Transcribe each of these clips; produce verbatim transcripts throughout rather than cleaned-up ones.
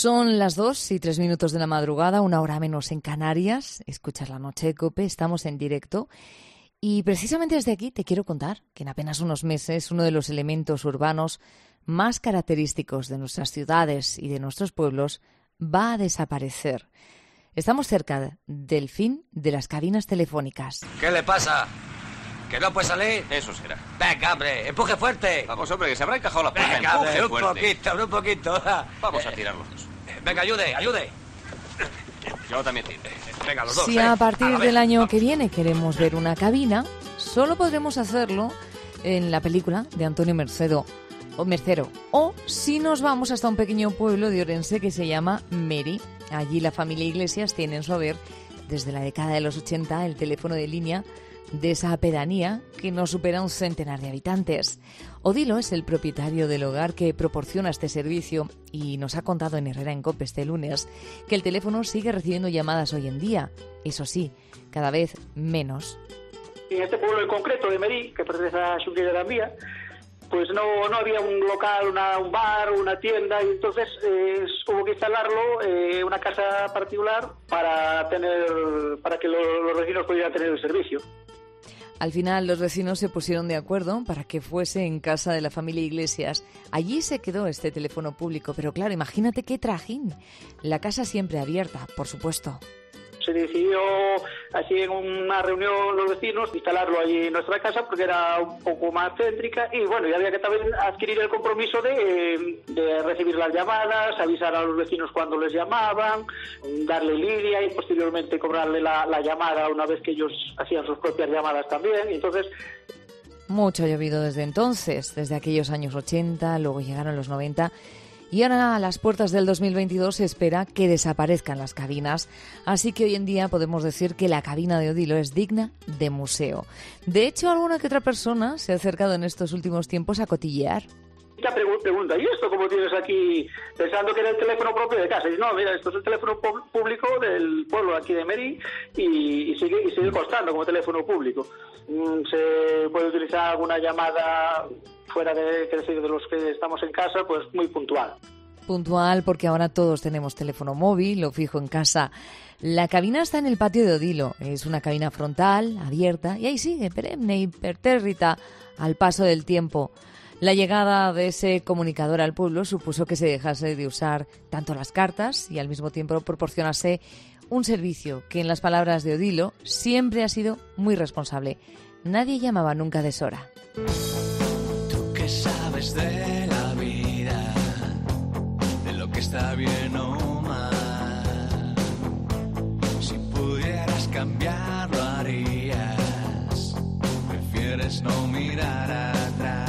Son las dos y tres minutos de la madrugada, una hora menos en Canarias. Escuchas La Noche de COPE, estamos en directo. Y precisamente desde aquí te quiero contar que en apenas unos meses uno de los elementos urbanos más característicos de nuestras ciudades y de nuestros pueblos va a desaparecer. Estamos cerca del fin de las cabinas telefónicas. ¿Qué le pasa? ¿Que no puede salir? Eso será. Venga, hombre, empuje fuerte. Vamos, hombre, que se habrá encajado la puerta. Venga, Empuje hombre, un fuerte. poquito, un poquito. Vamos a tirar los dos. Venga, ayude, ayude. Yo también tiro. Venga, los dos. Si eh. a partir A la del vez. año Vamos. que viene queremos ver una cabina, solo podremos hacerlo en la película de Antonio Mercedo, o Mercero. O si nos vamos hasta un pequeño pueblo de Orense que se llama Meri. Allí la familia Iglesias tiene en su haber, desde la década de los ochenta, el teléfono de línea de esa pedanía que no supera un centenar de habitantes. Odilo es el propietario del hogar que proporciona este servicio y nos ha contado en Herrera en COPE este lunes que el teléfono sigue recibiendo llamadas hoy en día. Eso sí, cada vez menos. En este pueblo en concreto de Merí, que pertenece a Xunqueira de Gambía, pues no, no había un local, una, un bar, una tienda, y entonces eh, hubo que instalarlo, eh, una casa particular, para tener para que los, los vecinos pudieran tener el servicio. Al final los vecinos se pusieron de acuerdo para que fuese en casa de la familia Iglesias. Allí se quedó este teléfono público, pero claro, imagínate qué trajín. La casa siempre abierta, por supuesto. Se decidió, así en una reunión los vecinos, instalarlo allí en nuestra casa porque era un poco más céntrica y bueno, y había que también adquirir el compromiso de, de recibir las llamadas, avisar a los vecinos cuando les llamaban, darle línea y posteriormente cobrarle la, la llamada una vez que ellos hacían sus propias llamadas también. Y entonces... Mucho ha llovido desde entonces, desde aquellos años ochenta, luego llegaron los noventa... Y ahora a las puertas del dos mil veintidós se espera que desaparezcan las cabinas. Así que hoy en día podemos decir que la cabina de Odilo es digna de museo. De hecho, alguna que otra persona se ha acercado en estos últimos tiempos a cotillear. Esta pregunta, ¿y esto cómo tienes aquí? Pensando que era el teléfono propio de casa. Y no, mira, esto es el teléfono público del pueblo aquí de Meri y, y, sigue, y sigue costando como teléfono público. Mm, se puede utilizar alguna llamada fuera de, que decir, de los que estamos en casa, pues muy puntual. Puntual porque ahora todos tenemos teléfono móvil, lo fijo en casa. La cabina está en el patio de Odilo. Es una cabina frontal, abierta, y ahí sigue, perenne y pertérrita, al paso del tiempo. La llegada de ese comunicador al pueblo supuso que se dejase de usar tanto las cartas y al mismo tiempo proporcionase un servicio que, en las palabras de Odilo, siempre ha sido muy responsable. Nadie llamaba nunca a deshora. Tú que sabes de la vida, de lo que está bien o mal, si pudieras cambiar lo harías, prefieres no mirar atrás.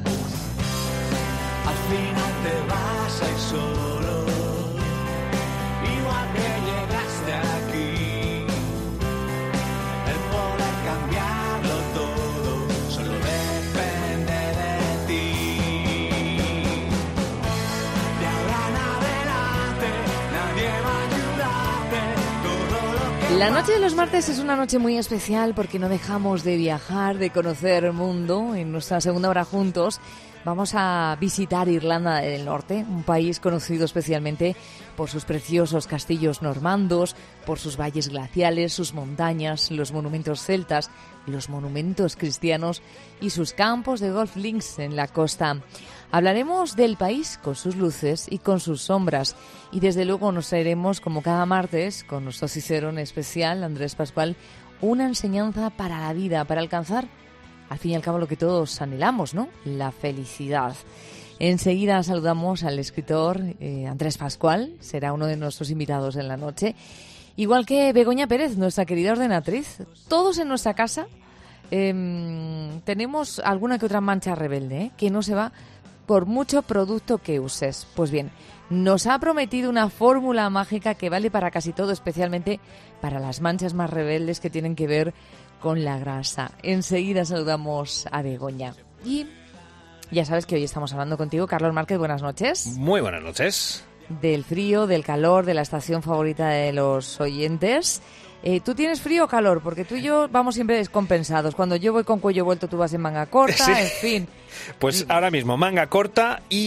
Al final te vas a ir solo, igual que llegaste aquí. El poder cambiarlo todo solo depende de ti. De ahora en adelante nadie va a ayudarte. Todo lo que La noche de los martes es una noche muy especial porque no dejamos de viajar, de conocer el mundo. En nuestra segunda hora juntos vamos a visitar Irlanda del Norte, un país conocido especialmente por sus preciosos castillos normandos, por sus valles glaciales, sus montañas, los monumentos celtas, los monumentos cristianos y sus campos de golf links en la costa. Hablaremos del país con sus luces y con sus sombras y desde luego nos traeremos, como cada martes, con nuestro cicerón especial, Andrés Pascual, una enseñanza para la vida, para alcanzar al fin y al cabo lo que todos anhelamos, ¿no? La felicidad. Enseguida saludamos al escritor eh, Andrés Pascual, será uno de nuestros invitados en la noche. Igual que Begoña Pérez, nuestra querida ordenatriz. Todos en nuestra casa eh, tenemos alguna que otra mancha rebelde, ¿eh? Que no se va por mucho producto que uses. Pues bien, nos ha prometido una fórmula mágica que vale para casi todo, especialmente para las manchas más rebeldes que tienen que ver con la grasa. Enseguida saludamos a Begoña. Y ya sabes que hoy estamos hablando contigo, Carlos Márquez, buenas noches. Muy buenas noches. Del frío, del calor, de la estación favorita de los oyentes. Eh, ¿Tú tienes frío o calor? Porque tú y yo vamos siempre descompensados. Cuando yo voy con cuello vuelto, tú vas en manga corta, Sí. en fin. Pues ahora mismo manga corta y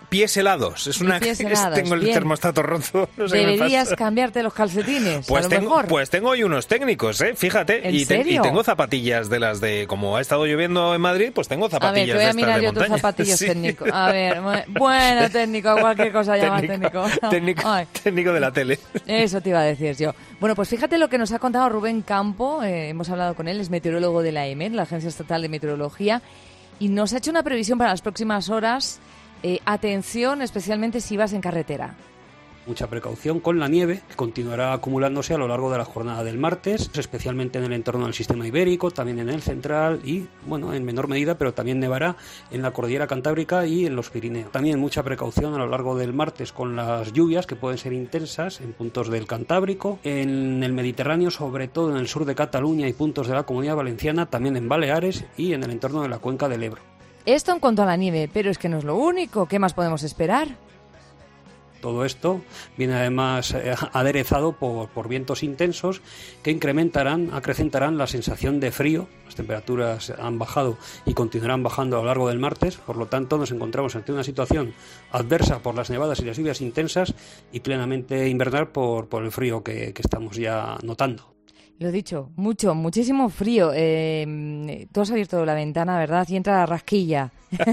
pies helados. Es una pies es- helados, tengo el bien. termostato roto. No sé qué me Deberías pasa. cambiarte los calcetines, Pues a lo tengo, mejor. pues tengo hoy unos técnicos, ¿eh? Fíjate. ¿En y, te- y serio? tengo zapatillas de las de... Como ha estado lloviendo en Madrid, pues tengo A ver, zapatillas te voy de a estas mirar de yo tus montaña. zapatillas Sí. técnico. A ver, mu- bueno, técnico, cualquier cosa llama técnico. técnico, Ay. técnico de la tele. Eso te iba a decir yo. Bueno, pues fíjate lo que nos ha contado Rubén Campo. eh, hemos hablado con él, es meteorólogo de la E M E T, la Agencia Estatal de Meteorología, y nos ha hecho una previsión para las próximas horas. Eh, atención, especialmente si vas en carretera. Mucha precaución con la nieve, que continuará acumulándose a lo largo de la jornada del martes, especialmente en el entorno del sistema ibérico, también en el central y, bueno, en menor medida, pero también nevará en la cordillera cantábrica y en los Pirineos. También mucha precaución a lo largo del martes con las lluvias, que pueden ser intensas en puntos del Cantábrico, en el Mediterráneo, sobre todo en el sur de Cataluña y puntos de la Comunidad Valenciana, también en Baleares y en el entorno de la cuenca del Ebro. Esto en cuanto a la nieve, pero es que no es lo único. ¿Qué más podemos esperar? Todo esto viene además eh, aderezado por, por vientos intensos que incrementarán, acrecentarán la sensación de frío. Las temperaturas han bajado y continuarán bajando a lo largo del martes, por lo tanto nos encontramos ante una situación adversa por las nevadas y las lluvias intensas y plenamente invernal por, por el frío que, que estamos ya notando. Lo dicho, mucho, muchísimo frío. Eh, tú has abierto la ventana, ¿verdad? Y entra la rasquilla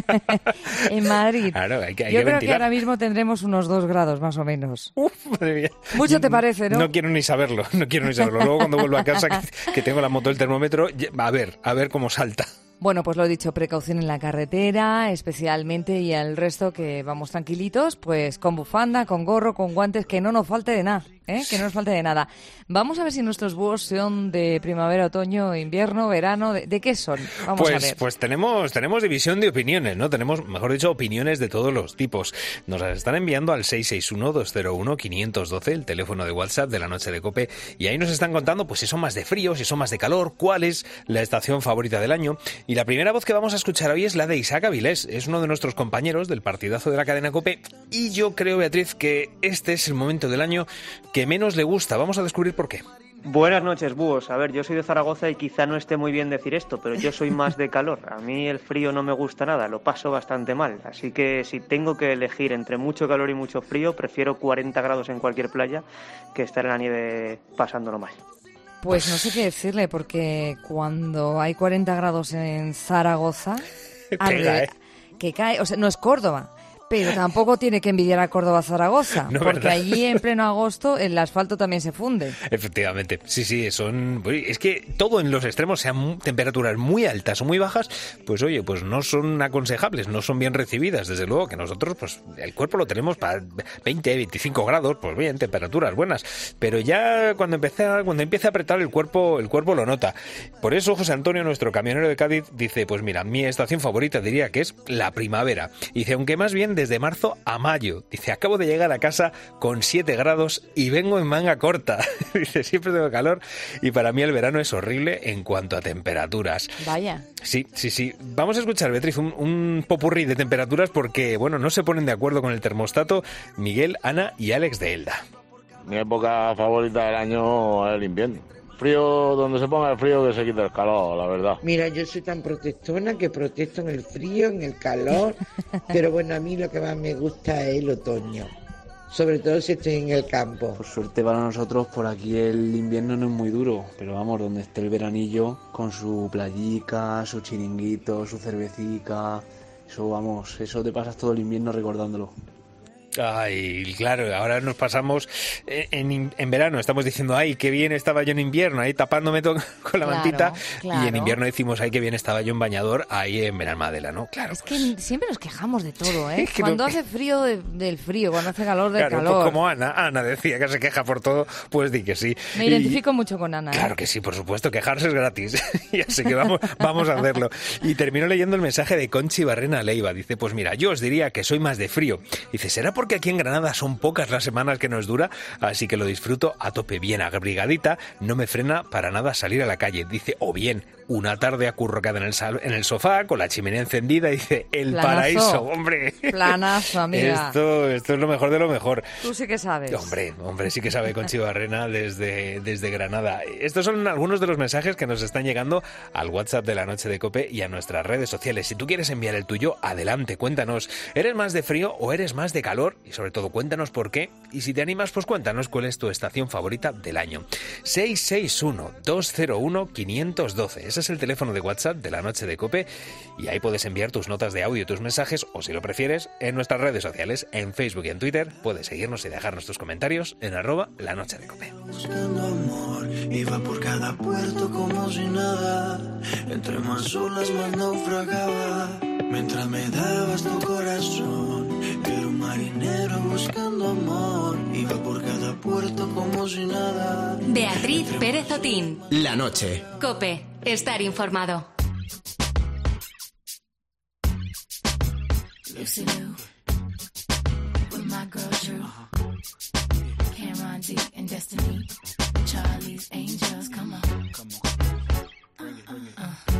en Madrid. Claro, hay que, hay Yo que creo ventilar. que ahora mismo tendremos unos dos grados más o menos. Uf, madre mía. Mucho te parece, ¿no? No quiero ni saberlo, no quiero ni saberlo. Luego cuando vuelvo a casa, que, que tengo la moto del termómetro, ya- a ver, a ver cómo salta. Bueno, pues lo dicho, precaución en la carretera, especialmente, y al resto que vamos tranquilitos, pues con bufanda, con gorro, con guantes, que no nos falte de nada, ¿eh? Que no nos falte de nada. Vamos a ver si nuestros búhos son de primavera, otoño, invierno, verano, ¿de, de qué son? Vamos a Pues, ver. pues tenemos, tenemos división de opiniones, ¿no? Tenemos, mejor dicho, opiniones de todos los tipos. Nos las están enviando al seis seis uno, dos cero uno, cinco uno dos, el teléfono de WhatsApp de la Noche de COPE, y ahí nos están contando pues si son más de frío, si son más de calor, cuál es la estación favorita del año. Y la primera voz que vamos a escuchar hoy es la de Isaac Avilés, es uno de nuestros compañeros del partidazo de la cadena COPE, y yo creo, Beatriz, que este es el momento del año que menos le gusta. Vamos a descubrir por qué. Buenas noches, búhos. A ver, yo soy de Zaragoza y quizá no esté muy bien decir esto, pero yo soy más de calor. A mí el frío no me gusta nada, lo paso bastante mal. Así que si tengo que elegir entre mucho calor y mucho frío, prefiero cuarenta grados en cualquier playa que estar en la nieve pasándolo mal. Pues no sé qué decirle, porque cuando hay cuarenta grados en Zaragoza, Pega, arde- ¿eh? que cae, o sea, no es Córdoba, pero tampoco tiene que envidiar a Córdoba-Zaragoza, No, porque ¿verdad? allí en pleno agosto el asfalto también se funde. Efectivamente, sí, sí, son... Es que todo en los extremos, sean mu- temperaturas muy altas o muy bajas, pues oye, pues no son aconsejables, no son bien recibidas. Desde luego que nosotros, pues el cuerpo lo tenemos para veinte, veinticinco grados, pues bien, temperaturas buenas. Pero ya cuando empieza, cuando empieza a apretar el cuerpo, el cuerpo lo nota. Por eso José Antonio, nuestro camionero de Cádiz, dice, pues mira, mi estación favorita diría que es la primavera. Dice, aunque más bien desde marzo a mayo. Dice, acabo de llegar a casa con siete grados y vengo en manga corta. Dice, siempre tengo calor y para mí el verano es horrible en cuanto a temperaturas. Vaya. Sí, sí, sí. Vamos a escuchar, Beatriz, un, un popurrí de temperaturas porque, bueno, no se ponen de acuerdo con el termostato Miguel, Ana y Alex de Elda. Mi época favorita del año es el invierno. Frío, donde se ponga el frío, que se quite el calor, la verdad. Mira, yo soy tan protestona que protesto en el frío, en el calor, pero bueno, a mí lo que más me gusta es el otoño, sobre todo si estoy en el campo. Por suerte para nosotros, por aquí el invierno no es muy duro, pero vamos, donde esté el veranillo, con su playica, su chiringuito, su cervecica, eso vamos, eso te pasas todo el invierno recordándolo. Ay, claro, ahora nos pasamos en, en verano, estamos diciendo, ay, qué bien estaba yo en invierno, ahí tapándome to- con la Claro, mantita, claro. y en invierno decimos, ay, qué bien estaba yo en bañador, ahí en Benalmádena, ¿no? Claro. Es que siempre nos quejamos de todo, ¿eh? Es que Cuando no- hace frío, de- del frío, cuando hace calor, del Claro, calor. pues como Ana, Ana decía que se queja por todo, pues di que sí. Me Y- identifico mucho con Ana. ¿eh? Claro que sí, por supuesto, quejarse es gratis. Y así que vamos, vamos a hacerlo. Y termino leyendo el mensaje de Conchi Barrena Leiva. Dice, pues mira, yo os diría que soy más de frío. Dice, ¿será porque aquí en Granada son pocas las semanas que nos dura? Así que lo disfruto a tope, bien abrigadita, no me frena para nada salir a la calle. Dice, o bien, una tarde acurrucada en el, sal, en el sofá, con la chimenea encendida, y dice, el Planazo. paraíso, hombre. Planazo, amiga. Esto, esto es lo mejor de lo mejor. Tú sí que sabes. Hombre, hombre, sí que sabe Conchi Barrena desde, desde Granada. Estos son algunos de los mensajes que nos están llegando al WhatsApp de La Noche de COPE y a nuestras redes sociales. Si tú quieres enviar el tuyo, adelante, cuéntanos. ¿Eres más de frío o eres más de calor? Y sobre todo, cuéntanos por qué. Y si te animas, pues cuéntanos cuál es tu estación favorita del año. seis seis uno, dos cero uno, cinco uno dos. Ese es el teléfono de WhatsApp de La Noche de COPE y ahí puedes enviar tus notas de audio, tus mensajes, o si lo prefieres, en nuestras redes sociales, en Facebook y en Twitter. Puedes seguirnos y dejarnos tus comentarios en arroba La Noche de COPE. Buscando amor, iba por cada puerto como si nada. Entre más olas más naufragaba. Mientras me dabas tu corazón, era un marinero buscando amor. Iba por cada puerto como si nada. Beatriz Pérez Otín. La Noche. COPE. Estar informado. Lucy Liu, with my girl Drew, Cameron D and Destiny, Charlie's Angels, come on. Uh, uh, uh.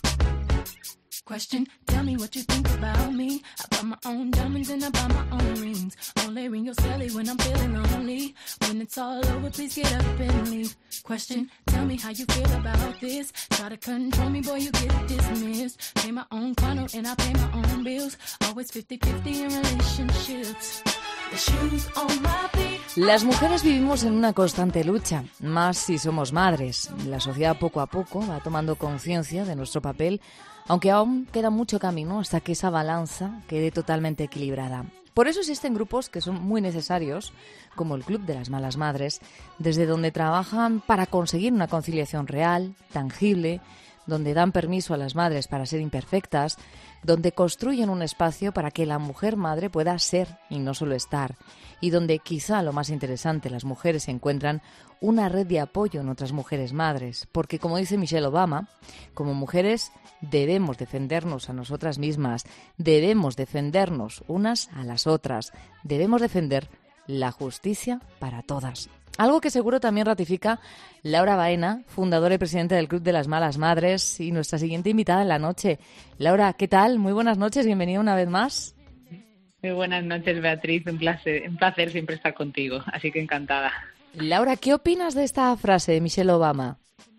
Question, tell me what you think about me. I buy my own diamonds and I buy my own rings. Only ring your celly when I'm feeling lonely. When it's all over, please get up and leave. Question, tell me how you feel about this. Try to control me, boy, you get dismissed. Pay my own condo and I pay my own bills. Always fifty-fifty in relationships. The shoes on my feet. Las mujeres vivimos en una constante lucha, más si somos madres. La sociedad poco a poco va tomando conciencia de nuestro papel, aunque aún queda mucho camino hasta que esa balanza quede totalmente equilibrada. Por eso existen grupos que son muy necesarios, como el Club de las Malas Madres, desde donde trabajan para conseguir una conciliación real, tangible, donde dan permiso a las madres para ser imperfectas, donde construyen un espacio para que la mujer madre pueda ser y no solo estar, y donde, quizá lo más interesante, las mujeres encuentran una red de apoyo en otras mujeres madres, porque, como dice Michelle Obama, como mujeres debemos defendernos a nosotras mismas, debemos defendernos unas a las otras, debemos defender la justicia para todas. Algo que seguro también ratifica Laura Baena, fundadora y presidenta del Club de las Malas Madres y nuestra siguiente invitada en la noche. Laura, ¿qué tal? Muy buenas noches, bienvenida una vez más. Muy buenas noches, Beatriz, un placer, un placer siempre estar contigo, así que encantada. Laura, ¿qué opinas de esta frase de Michelle Obama?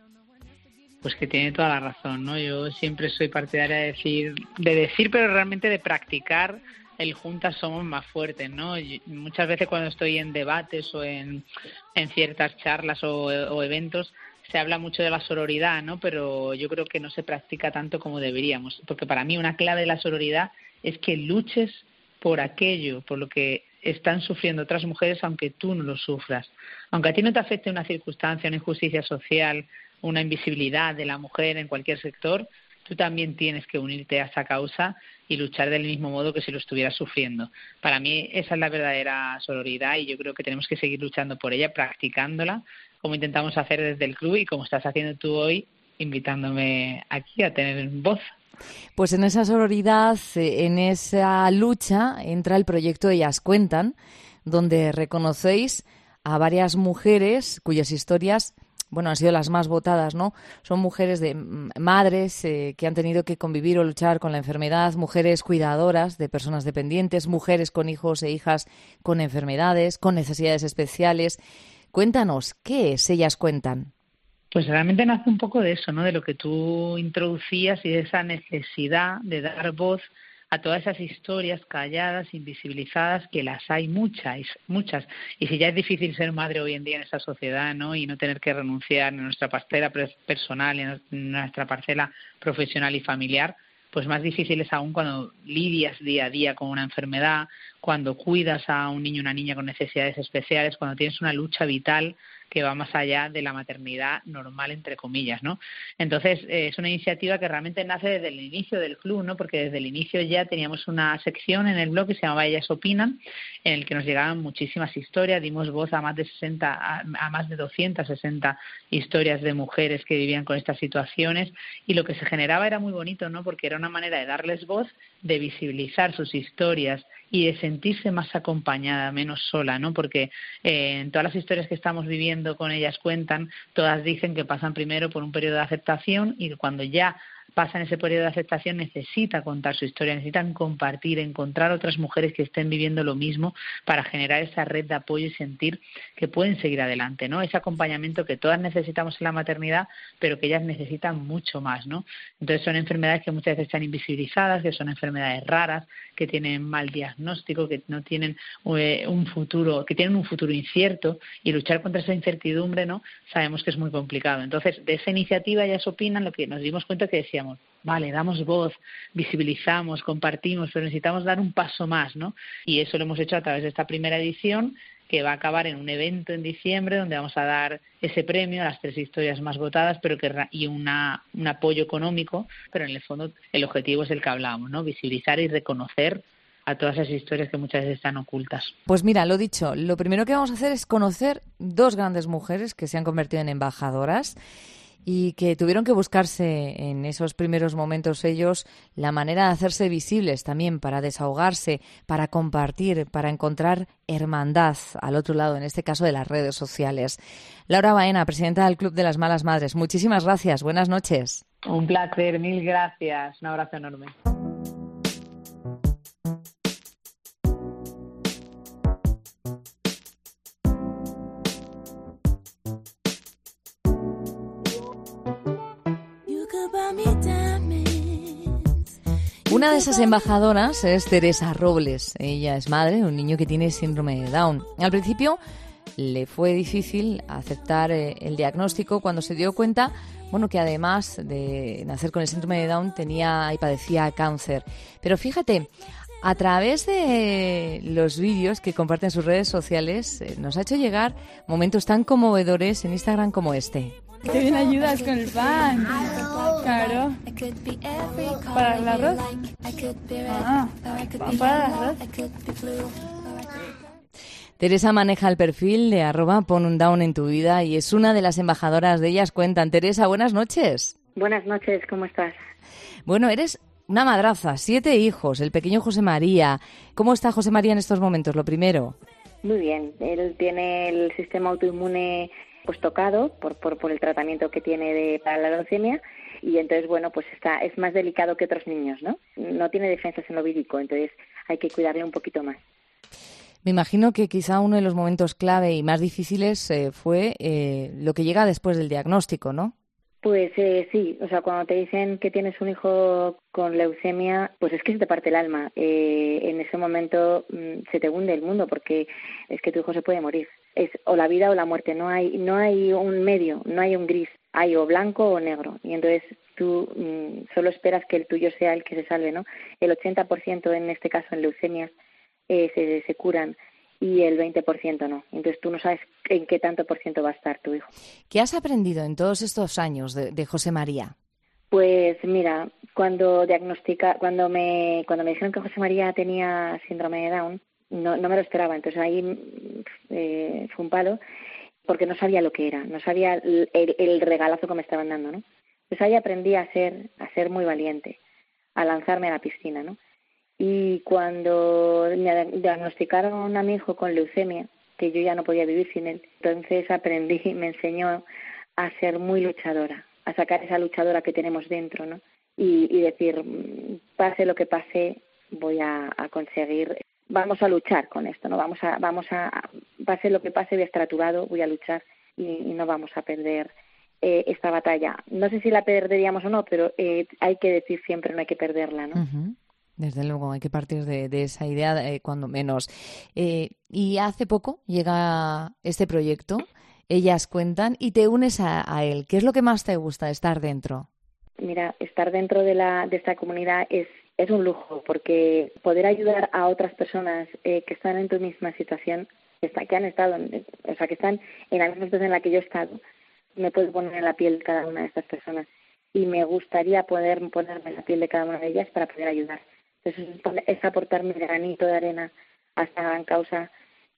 Pues que tiene toda la razón, ¿no? Yo siempre soy partidaria de decir, de decir, pero realmente de practicar el juntas somos más fuertes, ¿no? Y muchas veces cuando estoy en debates o en, en ciertas charlas o, o eventos se habla mucho de la sororidad, ¿no? Pero yo creo que no se practica tanto como deberíamos, porque para mí una clave de la sororidad es que luches por aquello, por lo que están sufriendo otras mujeres, aunque tú no lo sufras. Aunque a ti no te afecte una circunstancia, una injusticia social, una invisibilidad de la mujer en cualquier sector, tú también tienes que unirte a esa causa y luchar del mismo modo que si lo estuvieras sufriendo. Para mí esa es la verdadera sororidad y yo creo que tenemos que seguir luchando por ella, practicándola, como intentamos hacer desde el club y como estás haciendo tú hoy, invitándome aquí a tener voz. Pues en esa sororidad, en esa lucha, entra el proyecto Ellas Cuentan, donde reconocéis a varias mujeres cuyas historias, bueno, han sido las más votadas, ¿no? Son mujeres de madres eh, que han tenido que convivir o luchar con la enfermedad, mujeres cuidadoras de personas dependientes, mujeres con hijos e hijas con enfermedades, con necesidades especiales. Cuéntanos, ¿qué es Ellas Cuentan? Pues realmente nace un poco de eso, ¿no? De lo que tú introducías y de esa necesidad de dar voz a todas esas historias calladas, invisibilizadas, que las hay muchas, muchas. Y si ya es difícil ser madre hoy en día en esta sociedad, ¿no? Y no tener que renunciar en nuestra parcela personal, en nuestra parcela profesional y familiar, pues más difícil es aún cuando lidias día a día con una enfermedad, cuando cuidas a un niño o una niña con necesidades especiales, cuando tienes una lucha vital que va más allá de la maternidad normal, entre comillas, ¿no? Entonces, eh, es una iniciativa que realmente nace desde el inicio del club, ¿no? Porque desde el inicio ya teníamos una sección en el blog que se llamaba Ellas Opinan, en el que nos llegaban muchísimas historias, dimos voz a más de sesenta, a, a más de doscientas sesenta historias de mujeres que vivían con estas situaciones, y lo que se generaba era muy bonito, ¿no? Porque era una manera de darles voz, de visibilizar sus historias y de sentirse más acompañada, menos sola, ¿no? Porque eh, en todas las historias que estamos viviendo con ellas cuentan, todas dicen que pasan primero por un periodo de aceptación y que cuando ya pasan ese periodo de aceptación necesitan contar su historia, necesitan compartir, encontrar otras mujeres que estén viviendo lo mismo para generar esa red de apoyo y sentir que pueden seguir adelante, ¿no? Ese acompañamiento que todas necesitamos en la maternidad, pero que ellas necesitan mucho más, ¿no? Entonces son enfermedades que muchas veces están invisibilizadas, que son enfermedades raras, que tienen mal diagnóstico, que no tienen eh, un futuro, que tienen un futuro incierto, y luchar contra esa incertidumbre, ¿no? Sabemos que es muy complicado. Entonces, de esa iniciativa ellas opinan, lo que nos dimos cuenta que decíamos, vale, damos voz, visibilizamos, compartimos, pero necesitamos dar un paso más, ¿no? Y eso lo hemos hecho a través de esta primera edición, que va a acabar en un evento en diciembre donde vamos a dar ese premio a las tres historias más votadas, pero que y una, un apoyo económico, pero en el fondo el objetivo es el que hablábamos, ¿no? Visibilizar y reconocer a todas esas historias que muchas veces están ocultas. Pues mira, lo dicho, lo primero que vamos a hacer es conocer dos grandes mujeres que se han convertido en embajadoras y que tuvieron que buscarse en esos primeros momentos ellos la manera de hacerse visibles también, para desahogarse, para compartir, para encontrar hermandad al otro lado, en este caso de las redes sociales. Laura Baena, presidenta del Club de las Malas Madres, muchísimas gracias, buenas noches. Un placer, mil gracias, un abrazo enorme. Una de esas embajadoras es Teresa Robles. Ella es madre de un niño que tiene síndrome de Down. Al principio le fue difícil aceptar eh, el diagnóstico cuando se dio cuenta, bueno, que además de nacer con el síndrome de Down tenía y padecía cáncer. Pero fíjate, a través de los vídeos que comparte en sus redes sociales, eh, nos ha hecho llegar momentos tan conmovedores en Instagram como este. Te bien ayudas con el pan. Claro. ¿Para el arroz? Ah, para el arroz. Teresa maneja el perfil de arroba pon un down en tu vida y es una de las embajadoras de Ellas Cuentan. Teresa, buenas noches. Buenas noches, ¿cómo estás? Bueno, eres una madraza, siete hijos, el pequeño José María. ¿Cómo está José María en estos momentos, lo primero? Muy bien, él tiene el sistema autoinmune pues tocado por, por, por el tratamiento que tiene de, para la leucemia, y entonces, bueno, pues está es más delicado que otros niños, ¿no? No tiene defensas en lo vírico, entonces hay que cuidarle un poquito más. Me imagino que quizá uno de los momentos clave y más difíciles eh, fue eh, lo que llega después del diagnóstico, ¿no? Pues eh, sí, o sea, cuando te dicen que tienes un hijo con leucemia, pues es que se te parte el alma. Eh, en ese momento mmm, se te hunde el mundo, porque es que tu hijo se puede morir. Es o la vida o la muerte, no hay no hay un medio, no hay un gris, hay o blanco o negro. Y entonces tú mmm, solo esperas que el tuyo sea el que se salve, ¿no? El ochenta por ciento en este caso en leucemias eh, se, se curan, y el veinte por ciento no. Entonces tú no sabes en qué tanto por ciento va a estar tu hijo. ¿Qué has aprendido en todos estos años de, de José María? Pues mira, cuando diagnostica, cuando me cuando me dijeron que José María tenía síndrome de Down, no, no me lo esperaba. Entonces ahí eh, fue un palo, porque no sabía lo que era, no sabía el, el, el regalazo que me estaban dando, ¿no? Entonces ahí aprendí a ser a ser muy valiente, a lanzarme a la piscina, ¿no? Y cuando me diagnosticaron a mi hijo con leucemia, que yo ya no podía vivir sin él, entonces aprendí, me enseñó a ser muy luchadora, a sacar esa luchadora que tenemos dentro, ¿no? Y, y decir, pase lo que pase, voy a, a conseguir, vamos a luchar con esto, ¿no? Vamos a, vamos a, pase lo que pase, voy a estar a tu lado, voy a luchar y, y no vamos a perder eh, esta batalla. No sé si la perderíamos o no, pero eh, hay que decir siempre, no hay que perderla, ¿no? Uh-huh. Desde luego, hay que partir de, de esa idea, eh, cuando menos. Eh, y hace poco llega este proyecto, Ellas Cuentan, y te unes a, a él. ¿Qué es lo que más te gusta, estar dentro? Mira, estar dentro de, la, de esta comunidad es, es un lujo, porque poder ayudar a otras personas eh, que están en tu misma situación, que han estado, o sea, que están en la misma situación en la que yo he estado, me puedo poner en la piel de cada una de estas personas. Y me gustaría poder ponerme en la piel de cada una de ellas para poder ayudar. Entonces es aportar mi granito de arena a esta gran causa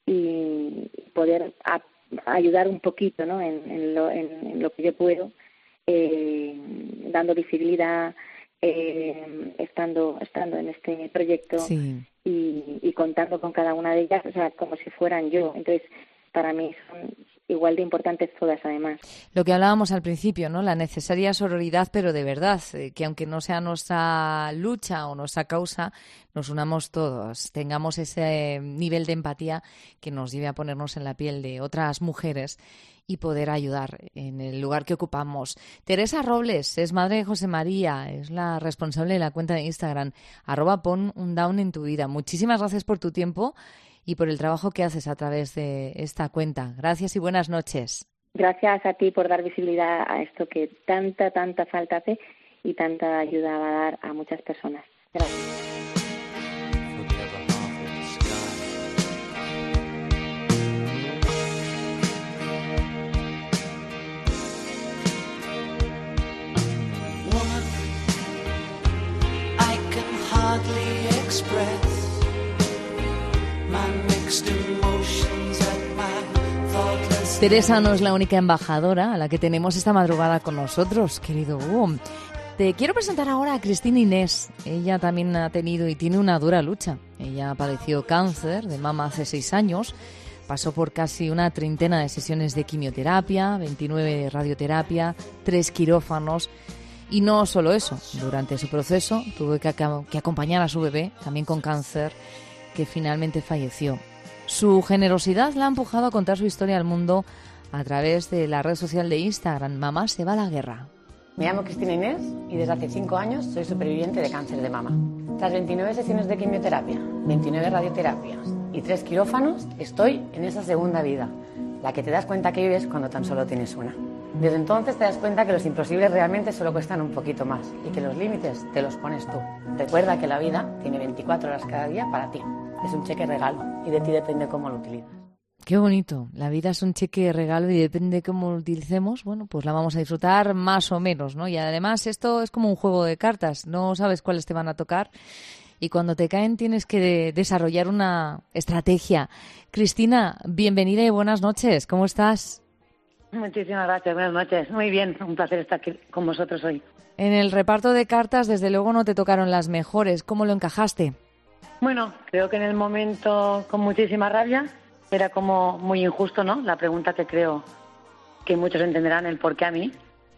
y poder a, ayudar un poquito, ¿no? en, en, lo, en, en lo que yo puedo, eh, dando visibilidad, eh, estando estando en este proyecto Sí. y, y contando con cada una de ellas, o sea, como si fueran yo. Entonces, para mí son igual de importantes todas, además. Lo que hablábamos al principio, ¿no? La necesaria sororidad, pero de verdad, eh, que aunque no sea nuestra lucha o nuestra causa, nos unamos todos, tengamos ese nivel de empatía que nos lleve a ponernos en la piel de otras mujeres y poder ayudar en el lugar que ocupamos. Teresa Robles es madre de José María, es la responsable de la cuenta de Instagram, arroba pon un down en tu vida. Muchísimas gracias por tu tiempo y por el trabajo que haces a través de esta cuenta. Gracias y buenas noches. Gracias a ti por dar visibilidad a esto que tanta, tanta falta hace y tanta ayuda va a dar a muchas personas. Gracias. Woman, I can hardly express my mixed emotions at my thoughtless. Teresa no es la única embajadora a la que tenemos esta madrugada con nosotros, querido Hugo. Te quiero presentar ahora a Cristina Inés. Ella también ha tenido y tiene una dura lucha. Ella padeció cáncer de mama hace seis años. Pasó por casi una treintena de sesiones de quimioterapia, veintinueve de radioterapia, tres quirófanos. Y no solo eso, durante su proceso tuvo que, que acompañar a su bebé, también con cáncer, que finalmente falleció. Su generosidad la ha empujado a contar su historia al mundo a través de la red social de Instagram, Mamá se va a la guerra. Me llamo Cristina Inés y desde hace cinco años soy superviviente de cáncer de mama. Tras veintinueve sesiones de quimioterapia, veintinueve radioterapias y tres quirófanos, estoy en esa segunda vida, la que te das cuenta que vives cuando tan solo tienes una. Desde entonces te das cuenta que los imposibles realmente solo cuestan un poquito más y que los límites te los pones tú. Recuerda que la vida tiene veinticuatro horas cada día para ti. Es un cheque regalo y de ti depende cómo lo utilizas. Qué bonito. La vida es un cheque regalo y depende de cómo lo utilicemos, bueno, pues la vamos a disfrutar más o menos, ¿no? Y además esto es como un juego de cartas. No sabes cuáles te van a tocar y cuando te caen tienes que de- desarrollar una estrategia. Cristina, bienvenida y buenas noches. ¿Cómo estás? Muchísimas gracias, buenas noches. Muy bien, un placer estar aquí con vosotros hoy. En el reparto de cartas, desde luego, no te tocaron las mejores. ¿Cómo lo encajaste? Bueno, creo que en el momento con muchísima rabia era como muy injusto, ¿no? La pregunta que creo que muchos entenderán el por qué a mí,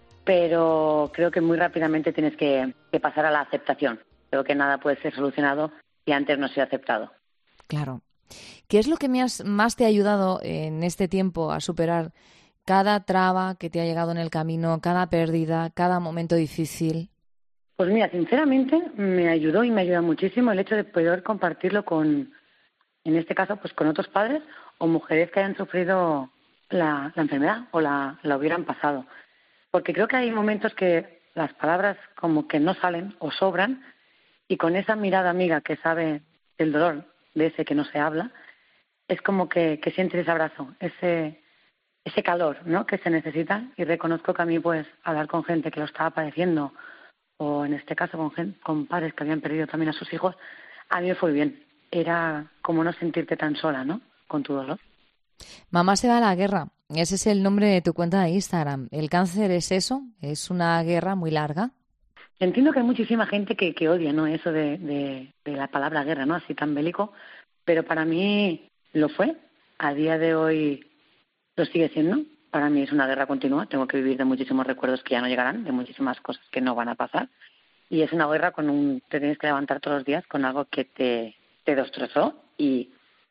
pero creo que muy rápidamente tienes que, que pasar a la aceptación. Creo que nada puede ser solucionado si antes no se ha aceptado. Claro. ¿Qué es lo que me has- más te ha ayudado en este tiempo a superar cada traba que te ha llegado en el camino, cada pérdida, cada momento difícil? Pues mira, sinceramente me ayudó y me ayuda muchísimo el hecho de poder compartirlo con, en este caso, pues con otros padres o mujeres que hayan sufrido la, la enfermedad o la, la hubieran pasado. Porque creo que hay momentos que las palabras como que no salen o sobran y con esa mirada amiga que sabe el dolor de ese que no se habla, es como que, que sientes ese abrazo, ese ese calor, ¿no?, que se necesita. Y reconozco que a mí, pues, hablar con gente que lo estaba padeciendo o, en este caso, con, gente, con padres que habían perdido también a sus hijos, a mí me fue bien. Era como no sentirte tan sola, ¿no?, con tu dolor. Mamá se va a la guerra. Ese es el nombre de tu cuenta de Instagram. ¿El cáncer es eso? ¿Es una guerra muy larga? Entiendo que hay muchísima gente que, que odia, ¿no?, eso de, de, de la palabra guerra, ¿no?, así tan bélico, pero para mí lo fue. A día de hoy lo sigue siendo. Para mí es una guerra continua. Tengo que vivir de muchísimos recuerdos que ya no llegarán, de muchísimas cosas que no van a pasar. Y es una guerra con un... Te tienes que levantar todos los días con algo que te, te destrozó y,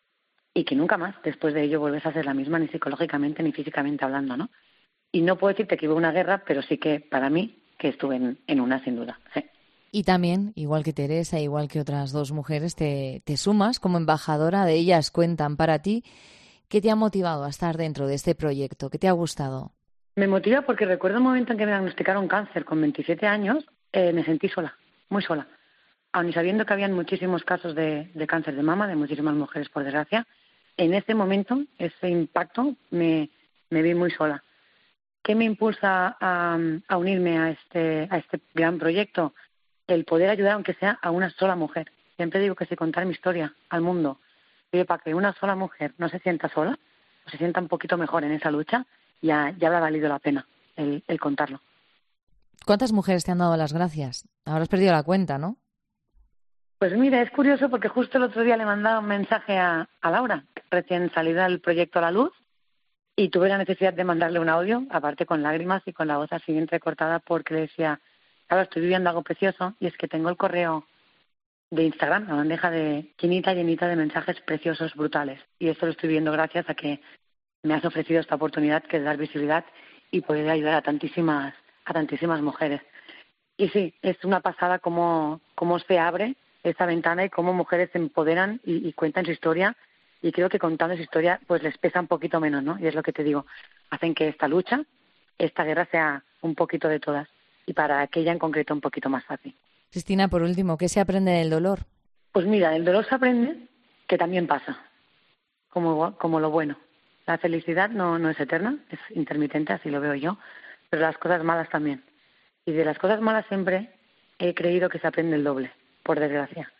y que nunca más después de ello vuelves a ser la misma, ni psicológicamente ni físicamente hablando, ¿no? Y no puedo decirte que hubo una guerra, pero sí que para mí que estuve en, en una, sin duda. Sí. Y también, igual que Teresa, igual que otras dos mujeres, te, te sumas como embajadora de Ellas Cuentan para ti. ¿Qué te ha motivado a estar dentro de este proyecto? ¿Qué te ha gustado? Me motiva porque recuerdo un momento en que me diagnosticaron cáncer con veintisiete años, eh, me sentí sola, muy sola. Aun y sabiendo que habían muchísimos casos de, de cáncer de mama, de muchísimas mujeres, por desgracia, en ese momento, ese impacto, me, me vi muy sola. ¿Qué me impulsa a, a unirme a este, a este gran proyecto? El poder ayudar, aunque sea a una sola mujer. Siempre digo que si contar mi historia al mundo, para que una sola mujer no se sienta sola, o se sienta un poquito mejor en esa lucha, ya, ya habrá valido la pena el, el contarlo. ¿Cuántas mujeres te han dado las gracias? Ahora has perdido la cuenta, ¿no? Pues mira, es curioso porque justo el otro día le mandaba un mensaje a, a Laura, recién salida el proyecto a la luz, y tuve la necesidad de mandarle un audio, aparte con lágrimas y con la voz así entrecortada, porque le decía, claro, estoy viviendo algo precioso, y es que tengo el correo de Instagram, la bandeja de llenita, llenita de mensajes preciosos, brutales. Y esto lo estoy viendo gracias a que me has ofrecido esta oportunidad, que es dar visibilidad y poder ayudar a tantísimas, a tantísimas mujeres. Y sí, es una pasada cómo, cómo se abre esta ventana y cómo mujeres se empoderan y, y cuentan su historia. Y creo que contando su historia, pues les pesa un poquito menos, ¿no? Y es lo que te digo, hacen que esta lucha, esta guerra sea un poquito de todas. Y para aquella en concreto un poquito más fácil. Cristina, por último, ¿qué se aprende del dolor? Pues mira, del dolor se aprende que también pasa, como, como lo bueno. La felicidad no, no es eterna, es intermitente, así lo veo yo, pero las cosas malas también. Y de las cosas malas siempre he creído que se aprende el doble, por desgracia.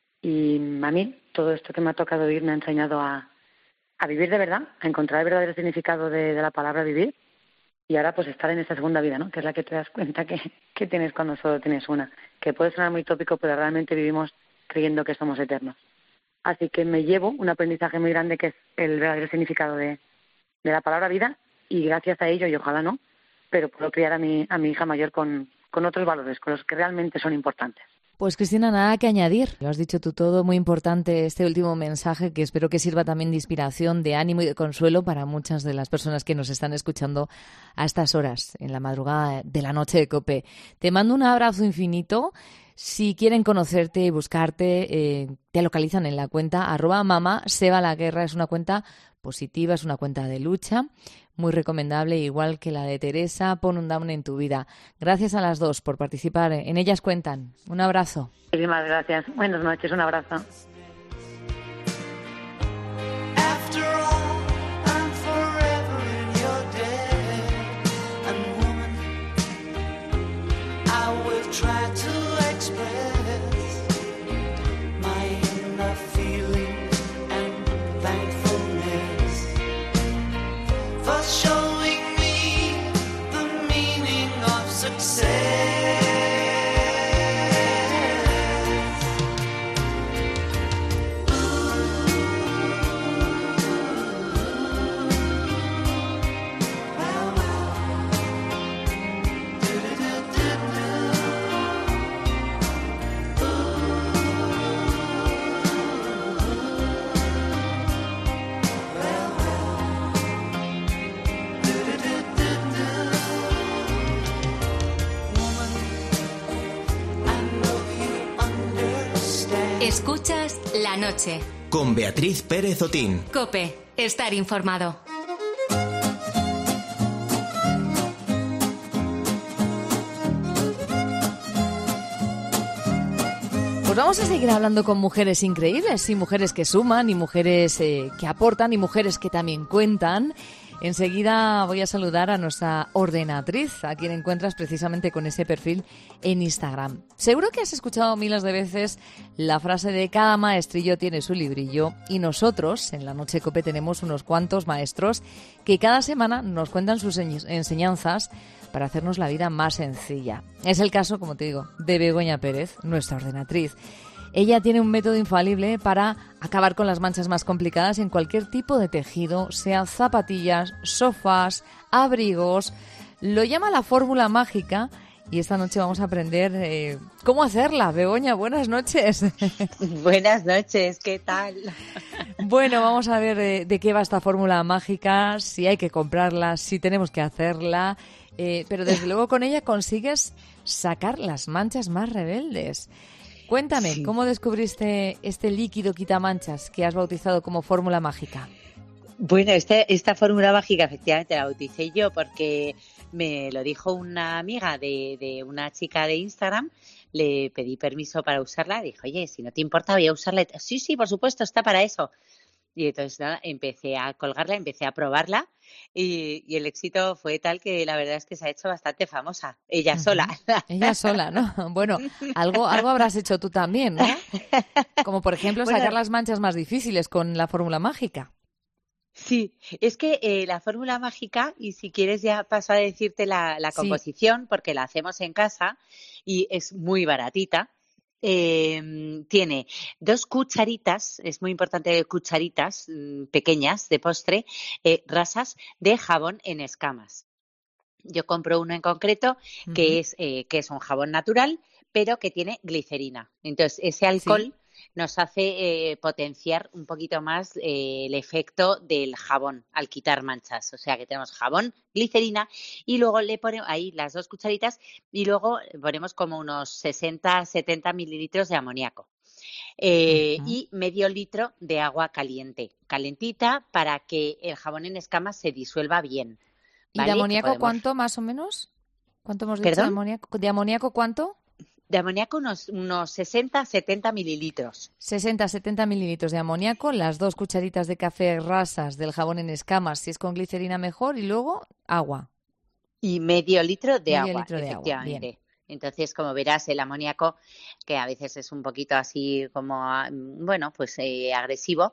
Y a mí todo esto que me ha tocado vivir me ha enseñado a, a vivir de verdad, a encontrar el verdadero significado de, de la palabra vivir. Y ahora pues estar en esa segunda vida, ¿no? Que es la que te das cuenta que, que tienes cuando solo tienes una. Que puede sonar muy tópico, pero realmente vivimos creyendo que somos eternos. Así que me llevo un aprendizaje muy grande que es el verdadero significado de, de la palabra vida, y gracias a ello, y ojalá no, pero puedo criar a mi, a mi hija mayor con, con otros valores, con los que realmente son importantes. Pues Cristina, nada que añadir. Lo has dicho tú todo, muy importante este último mensaje que espero que sirva también de inspiración, de ánimo y de consuelo para muchas de las personas que nos están escuchando a estas horas, en la madrugada de la noche de COPE. Te mando un abrazo infinito. Si quieren conocerte y buscarte, eh, te localizan en la cuenta arroba mamá se va la guerra. Es una cuenta positiva, es una cuenta de lucha, muy recomendable, igual que la de Teresa, Pon un down en tu vida. Gracias a las dos por participar en Ellas Cuentan. Un abrazo. Muchísimas gracias. Buenas noches, un abrazo. Escuchas La Noche. Con Beatriz Pérez Otín. COPE. Estar informado. Pues vamos a seguir hablando con mujeres increíbles, y mujeres que suman, y mujeres eh, que aportan, y mujeres que también cuentan. Enseguida voy a saludar a nuestra ordenatriz, a quien encuentras precisamente con ese perfil en Instagram. Seguro que has escuchado miles de veces la frase de cada maestrillo tiene su librillo, y nosotros en La Noche COPE tenemos unos cuantos maestros que cada semana nos cuentan sus enseñanzas para hacernos la vida más sencilla. Es el caso, como te digo, de Begoña Pérez, nuestra ordenatriz. Ella tiene un método infalible para acabar con las manchas más complicadas en cualquier tipo de tejido, sea zapatillas, sofás, abrigos. Lo llama la fórmula mágica, y esta noche vamos a aprender eh, cómo hacerla. Begoña, buenas noches. Buenas noches, ¿qué tal? Bueno, vamos a ver eh, de qué va esta fórmula mágica, si hay que comprarla, si tenemos que hacerla, eh, pero desde luego con ella consigues sacar las manchas más rebeldes. Cuéntame, sí. ¿Cómo descubriste este líquido quitamanchas que has bautizado como fórmula mágica? Bueno, este, esta fórmula mágica efectivamente la bauticé yo porque me lo dijo una amiga de, de una chica de Instagram. Le pedí permiso para usarla. Dijo, oye, si no te importa voy a usarla. Sí, sí, por supuesto, está para eso. Y entonces nada, empecé a colgarla, empecé a probarla y, y el éxito fue tal que la verdad es que se ha hecho bastante famosa, ella uh-huh. sola. Ella sola, ¿no? Bueno, algo algo habrás hecho tú también, ¿no? Como por ejemplo sacar bueno, las manchas más difíciles con la fórmula mágica. Sí, es que eh, la fórmula mágica, y si quieres ya paso a decirte la, la Sí. composición, porque la hacemos en casa y es muy baratita. Eh, tiene dos cucharitas, es muy importante, cucharitas mm, pequeñas de postre, eh, rasas de jabón en escamas. Yo compro uno en concreto que Ujú. es eh, que es un jabón natural, pero que tiene glicerina. Entonces, ese alcohol Sí. nos hace eh, potenciar un poquito más eh, el efecto del jabón al quitar manchas. O sea, que tenemos jabón, glicerina y luego le ponemos ahí las dos cucharitas y luego ponemos como unos sesenta, setenta mililitros de amoníaco. Eh, Ujú. y medio litro de agua caliente, calentita, para que el jabón en escamas se disuelva bien. ¿Y de ¿Vale? Que amoníaco podemos... cuánto, más o menos? ¿Cuánto hemos dicho de ¿Perdón? amoníaco? ¿De amoníaco cuánto? De amoníaco unos, unos sesenta, setenta mililitros. sesenta, setenta mililitros de amoníaco, las dos cucharitas de café rasas del jabón en escamas, si es con glicerina mejor, y luego agua. Y medio litro de Medio agua, litro de agua, bien. efectivamente. Entonces, como verás, el amoníaco, que a veces es un poquito así como, ah, bueno, pues eh, agresivo,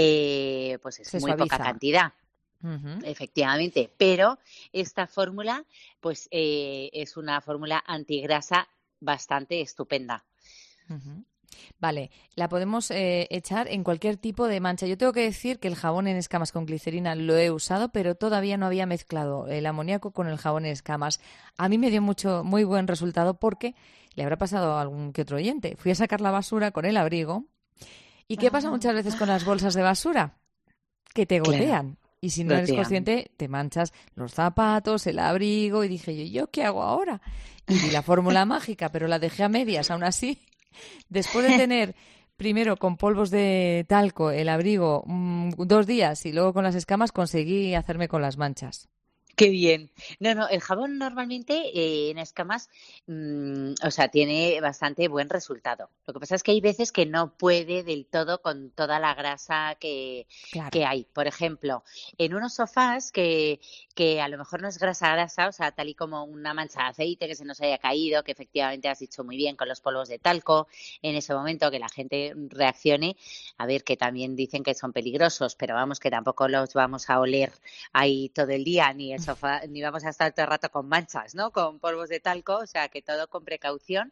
eh, pues es Se muy poca suaviza. cantidad. Ujú. Efectivamente, pero esta fórmula pues eh, es una fórmula antigrasa bastante estupenda. Ujú. Vale, la podemos eh, echar en cualquier tipo de mancha. Yo tengo que decir que el jabón en escamas con glicerina lo he usado, pero todavía no había mezclado el amoníaco con el jabón en escamas. A mí me dio mucho, muy buen resultado porque le habrá pasado a algún que otro oyente. Fui a sacar la basura con el abrigo. ¿Y qué pasa muchas veces con las bolsas de basura? Que te Claro, gotean. Y si no eres gotean. consciente, te manchas los zapatos, el abrigo. Y dije yo, ¿yo qué hago ahora? Y di la fórmula mágica, pero la dejé a medias, aún así. Después de tener primero con polvos de talco el abrigo mmm, dos días y luego con las escamas, conseguí hacerme con las manchas. Qué bien. No, no, el jabón normalmente eh, en escamas, mmm, o sea, tiene bastante buen resultado. Lo que pasa es que hay veces que no puede del todo con toda la grasa que, Claro. que hay. Por ejemplo, en unos sofás que, que a lo mejor no es grasa grasa, o sea, tal y como una mancha de aceite que se nos haya caído, que efectivamente has dicho muy bien con los polvos de talco, en ese momento que la gente reaccione, a ver, que también dicen que son peligrosos, pero vamos, que tampoco los vamos a oler ahí todo el día, ni el sofá, ni vamos a estar todo el rato con manchas, ¿no? Con polvos de talco, o sea, que todo con precaución.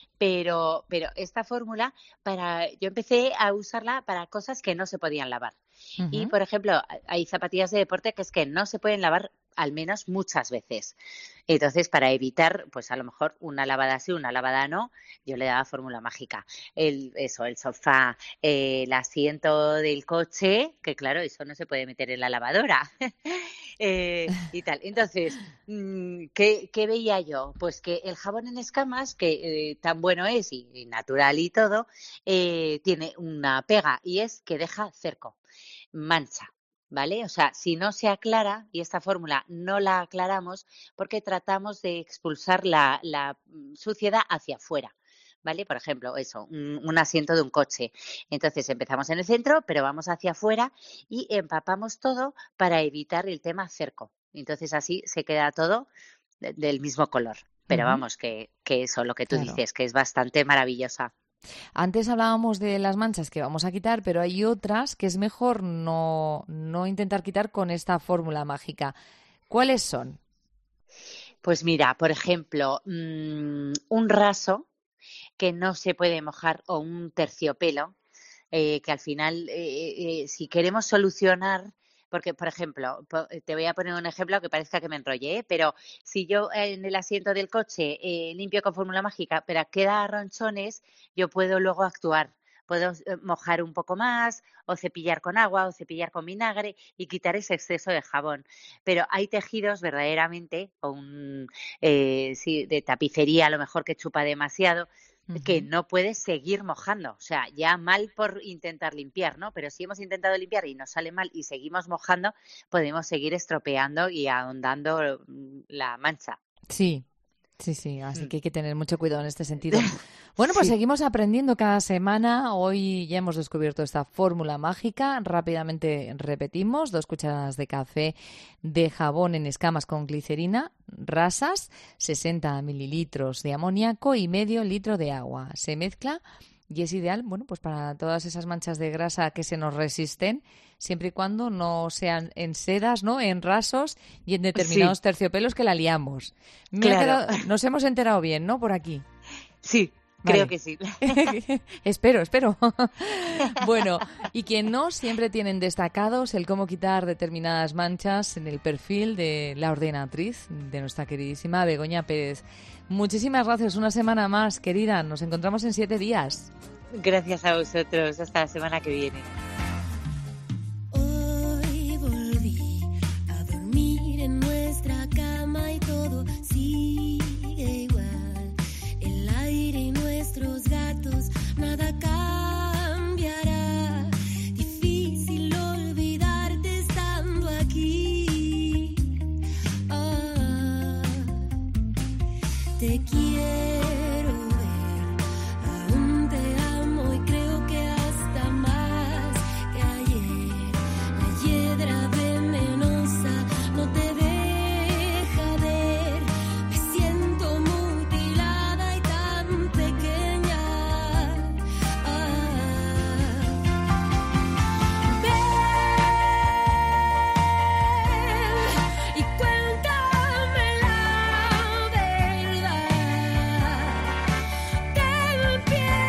Pero, pero esta fórmula, para, yo empecé a usarla para cosas que no se podían lavar. Uh-huh. Y, por ejemplo, hay zapatillas de deporte que es que no se pueden lavar al menos muchas veces. Entonces, para evitar, pues a lo mejor una lavada sí, una lavada no, yo le daba fórmula mágica. El, eso, el sofá, eh, el asiento del coche, que claro, eso no se puede meter en la lavadora. eh, y tal. Entonces, ¿qué, ¿qué veía yo? Pues que el jabón en escamas, que eh, tan bueno es y, y natural y todo, eh, tiene una pega y es que deja cerco, mancha. ¿Vale? O sea, si no se aclara, y esta fórmula no la aclaramos, porque tratamos de expulsar la, la suciedad hacia afuera. ¿Vale? Por ejemplo, eso, un, un asiento de un coche. Entonces empezamos en el centro, pero vamos hacia afuera y empapamos todo para evitar el tema cerco. Entonces así se queda todo de, del mismo color. Pero uh-huh. vamos, que, que eso, lo que tú claro. dices, que es bastante maravillosa. Antes hablábamos de las manchas que vamos a quitar, pero hay otras que es mejor no, no intentar quitar con esta fórmula mágica. ¿Cuáles son? Pues mira, por ejemplo, mmm, un raso que no se puede mojar o un terciopelo, eh, que al final, eh, eh, si queremos solucionar, porque, por ejemplo, te voy a poner un ejemplo que parezca que me enrolle, ¿eh? Pero si yo en el asiento del coche eh, limpio con fórmula mágica, pero queda ronchones, yo puedo luego actuar. Puedo mojar un poco más, o cepillar con agua, o cepillar con vinagre y quitar ese exceso de jabón. Pero hay tejidos verdaderamente, o un, eh, sí, de tapicería a lo mejor que chupa demasiado, uh-huh. que no puedes seguir mojando. O sea, ya mal por intentar limpiar, ¿no? Pero si hemos intentado limpiar y nos sale mal y seguimos mojando, podemos seguir estropeando y ahondando la mancha. Sí. Sí, sí, así que hay que tener mucho cuidado en este sentido. Bueno, pues sí. Seguimos aprendiendo cada semana. Hoy ya hemos descubierto esta fórmula mágica. Rápidamente repetimos: dos cucharadas de café de jabón en escamas con glicerina, rasas, sesenta mililitros de amoníaco y medio litro de agua. Se mezcla y es ideal, bueno, pues para todas esas manchas de grasa que se nos resisten, siempre y cuando no sean en sedas, ¿no? En rasos y en determinados Sí. terciopelos que la liamos. Me ha Claro. quedado- nos hemos enterado bien, ¿no? Por aquí. Sí, Vale. creo que sí. espero, espero. Bueno, y quien no, siempre tienen destacados el cómo quitar determinadas manchas en el perfil de la ordenatriz de nuestra queridísima Begoña Pérez. Muchísimas gracias, una semana más, querida. Nos encontramos en siete días. Gracias a vosotros. Hasta la semana que viene. Hoy volví a dormir en nuestra cama y todo sigue igual. El aire y nuestros gatos, nada cambiará. Difícil olvidarte estando aquí. Ah, te quiero ver, aún te amo y creo que hasta más que ayer. La hiedra venenosa no te deja ver. Me siento mutilada y tan pequeña. Ah. Ven y cuéntame la verdad. Ten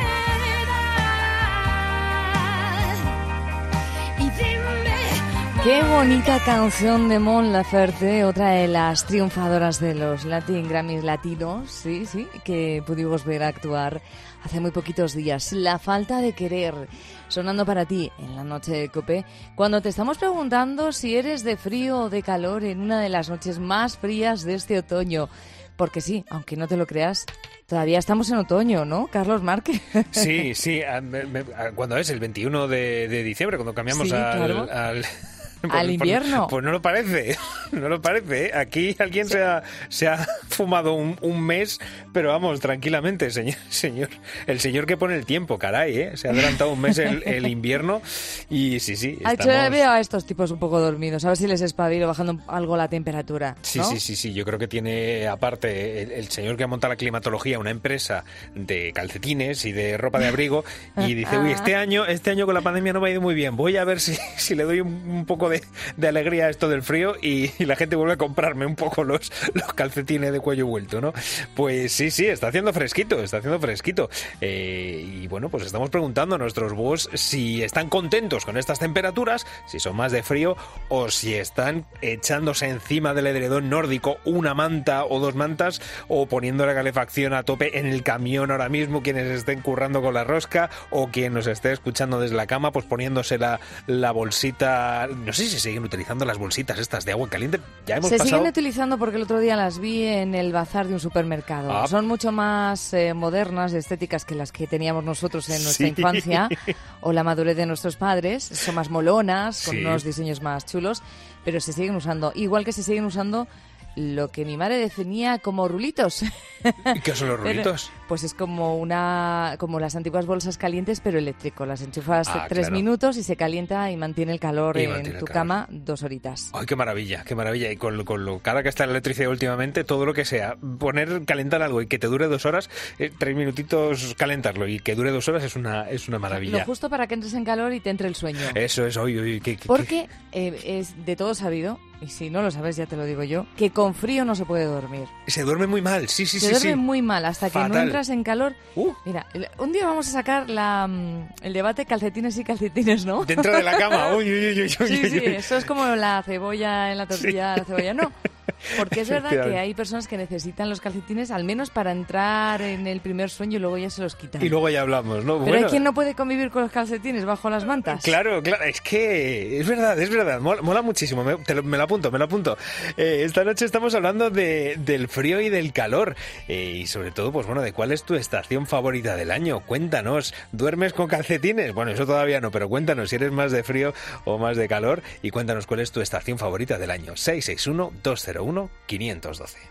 piedad y dime. Qué bonita canción de Mon Laferte, otra de las triunfadoras de los Latin Grammys latinos, sí, sí, que pudimos ver actuar hace muy poquitos días. La falta de querer, sonando para ti en la noche de COPE, cuando te estamos preguntando si eres de frío o de calor en una de las noches más frías de este otoño. Porque sí, aunque no te lo creas, todavía estamos en otoño, ¿no, Carlos Márquez? Sí, sí, a- me- me- a- cuando es el veintiuno de, de diciembre, cuando cambiamos Sí, al... claro. al... Al invierno. Pues, pues no lo parece, no lo parece. ¿eh? Aquí alguien se, ha, se ha fumado un, un mes, pero vamos, tranquilamente, señor, señor. El señor que pone el tiempo, caray, ¿eh? Se ha adelantado un mes el, el invierno y sí, sí, Ah, estamos... Yo veo a estos tipos un poco dormidos, a ver si les espabilo bajando algo la temperatura, ¿no? Sí, sí, sí, sí. Yo creo que tiene, aparte, el, el señor que ha montado la climatología, una empresa de calcetines y de ropa de abrigo, y dice, uy, este año, este año con la pandemia no me ha ido muy bien. Voy a ver si, si le doy un, un poco de, de alegría a esto del frío y, y la gente vuelve a comprarme un poco los, los calcetines de cuello vuelto, ¿no? Pues sí, sí, está haciendo fresquito, está haciendo fresquito. Eh, y bueno, pues estamos preguntando a nuestros búhos si están contentos con estas temperaturas, si son más de frío o si están echándose encima del edredón nórdico una manta o dos mantas o poniendo la calefacción a tope en el camión ahora mismo, quienes estén currando con la rosca o quien nos esté escuchando desde la cama, pues poniéndose la, la bolsita. No sé si siguen utilizando las bolsitas estas de agua caliente. Ya hemos Se pasado... siguen utilizando porque el otro día las vi en el bazar de un supermercado. Ah. Son mucho más eh, modernas, estéticas que las que teníamos nosotros en nuestra Sí. infancia o la madurez de nuestros padres. Son más molonas, con Sí. unos diseños más chulos, pero se siguen usando. Igual que se siguen usando lo que mi madre definía como rulitos. ¿Y qué son los Pero, rulitos? pues es como una como las antiguas bolsas calientes, pero eléctrico. Las enchufas Ah, tres claro. minutos y se calienta y mantiene el calor Y en mantiene el tu calor. cama dos horitas. Ay, qué maravilla, qué maravilla. Y con, con lo cara que está la electricidad últimamente, todo lo que sea, poner, calentar algo y que te dure dos horas, eh, tres minutitos calentarlo y que dure dos horas es una, es una maravilla. Lo justo para que entres en calor y te entre el sueño. Eso es, oye, oye, qué, qué- Porque eh, es de todo sabido, y si no lo sabes ya te lo digo yo, que con frío no se puede dormir. qué- se duerme muy mal, sí, sí, se sí. duerme sí. muy mal hasta que no Fatal. entras en calor. Uh. Mira, el- un día vamos a sacar la, mm, el debate calcetines y calcetines, ¿no? Dentro de la cama, uy, uy, uy, uy, Sí, uy, sí, uy. eso es como la cebolla en la tortilla, la cebolla no. Porque es verdad que hay personas que necesitan los calcetines al menos para entrar en el primer sueño y luego ya se los quitan. Y luego ya hablamos, ¿no? Pero Bueno, hay quien no puede convivir con los calcetines bajo las mantas. Claro, claro, es que es verdad, es verdad, mola, mola muchísimo, me, te lo, me lo apunto, me lo apunto. Eh, esta noche estamos hablando de, del frío y del calor eh, y sobre todo, pues bueno, de cuál es tu estación favorita del año. Cuéntanos, ¿duermes con calcetines? Bueno, eso todavía no, pero cuéntanos si eres más de frío o más de calor y cuéntanos cuál es tu estación favorita del año. seis seis uno, dos cero uno, cinco uno dos.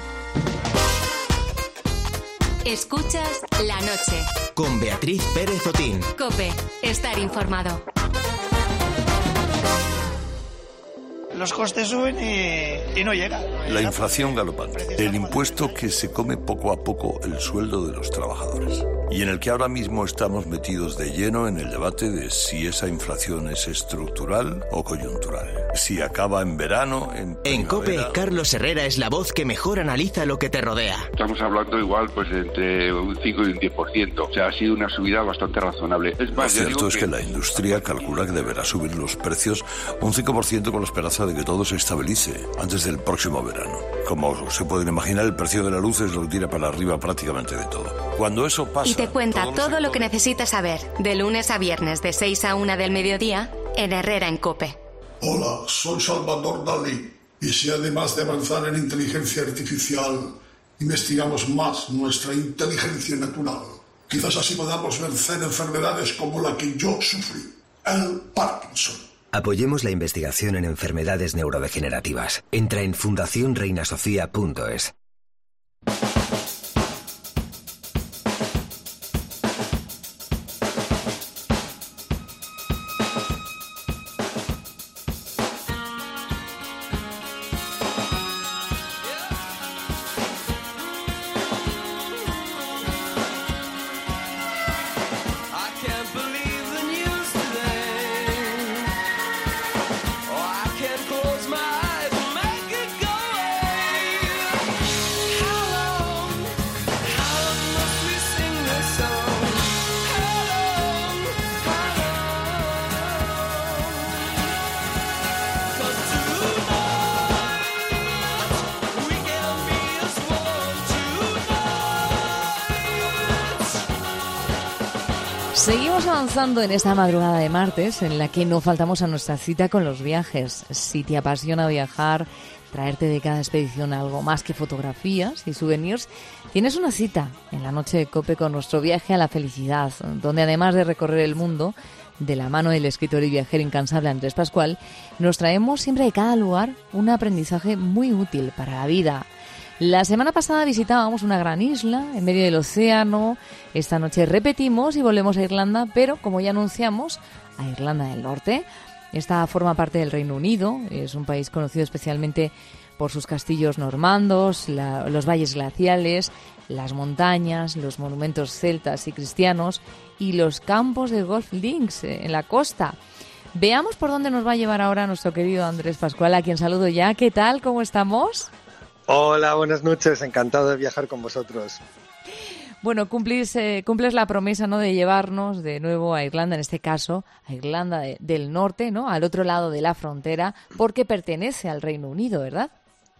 Escuchas La Noche. Con Beatriz Pérez Otín. COPE. Estar informado. Los costes suben y, y no llega. La inflación galopante, el impuesto que se come poco a poco el sueldo de los trabajadores. y en el que ahora mismo estamos metidos de lleno en el debate de si esa inflación es estructural o coyuntural. Si acaba en verano, en En COPE, Carlos Herrera es la voz que mejor analiza lo que te rodea. Estamos hablando igual pues entre un cinco y un diez por ciento. O sea, ha sido una subida bastante razonable. Es más, lo cierto es que... que la industria calcula que deberá subir los precios un cinco por ciento con la esperanza de que todo se estabilice antes del próximo verano. Como se pueden imaginar, el precio de la luz es lo que tira para arriba prácticamente de todo. Cuando eso pasa... Y te cuenta todo sectores... lo que necesitas saber, de lunes a viernes, de seis a una del mediodía, en Herrera en COPE. Hola, soy Salvador Dalí, y si además de avanzar en inteligencia artificial, investigamos más nuestra inteligencia natural, quizás así podamos vencer enfermedades como la que yo sufrí, el Parkinson. Apoyemos la investigación en enfermedades neurodegenerativas. Entra en fundación reina sofía punto es. Seguimos avanzando en esta madrugada de martes, en la que no faltamos a nuestra cita con los viajes. Si te apasiona viajar, traerte de cada expedición algo más que fotografías y souvenirs, tienes una cita en la noche de COPE con nuestro viaje a la felicidad, donde además de recorrer el mundo, de la mano del escritor y viajero incansable Andrés Pascual, nos traemos siempre de cada lugar un aprendizaje muy útil para la vida. La semana pasada visitábamos una gran isla en medio del océano. Esta noche repetimos y volvemos a Irlanda, pero como ya anunciamos, a Irlanda del Norte. Esta forma parte del Reino Unido. Es un país conocido especialmente por sus castillos normandos, la, los valles glaciales, las montañas, los monumentos celtas y cristianos y los campos de golf links en la costa. Veamos por dónde nos va a llevar ahora nuestro querido Andrés Pascual, a quien saludo ya. ¿Qué tal? ¿Cómo estamos? Hola, buenas noches. Encantado de viajar con vosotros. Bueno, cumplís, eh, cumples la promesa, ¿no?, de llevarnos de nuevo a Irlanda, en este caso a Irlanda de, del Norte, ¿no?, al otro lado de la frontera, porque pertenece al Reino Unido, ¿verdad?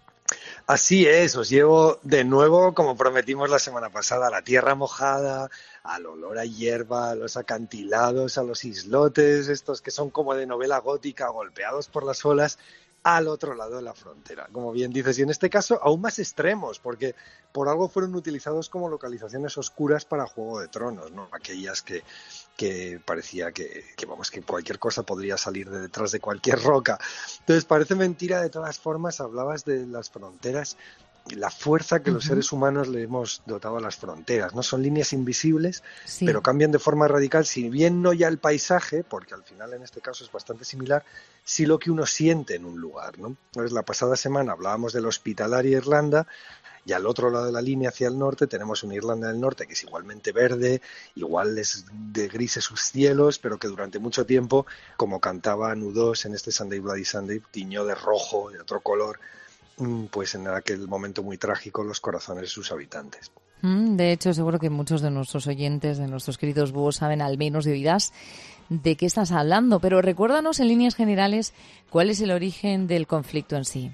Así es, os llevo de nuevo, como prometimos la semana pasada, a la tierra mojada, al olor a hierba, a los acantilados, a los islotes, estos que son como de novela gótica, golpeados por las olas, al otro lado de la frontera, como bien dices, y en este caso aún más extremos, porque por algo fueron utilizados como localizaciones oscuras para Juego de Tronos, ¿no? Aquellas que, que parecía que, que, vamos, que cualquier cosa podría salir de detrás de cualquier roca. Entonces parece mentira, de todas formas, hablabas de las fronteras, la fuerza que uh-huh. los seres humanos le hemos dotado a las fronteras, ¿no? Son líneas invisibles, sí. pero cambian de forma radical, si bien no ya el paisaje, porque al final en este caso es bastante similar, sí lo que uno siente en un lugar, ¿no? Entonces, la pasada semana hablábamos de la hospitalaria Irlanda, y al otro lado de la línea, hacia el norte, tenemos una Irlanda del Norte que es igualmente verde, igual es de grises sus cielos, pero que durante mucho tiempo, como cantaba U dos en este Sunday Bloody Sunday, tiñó de rojo, de otro color, pues en aquel momento muy trágico, los corazones de sus habitantes. De hecho, seguro que muchos de nuestros oyentes, de nuestros queridos búhos, saben al menos de oídas de qué estás hablando, pero recuérdanos en líneas generales cuál es el origen del conflicto en sí.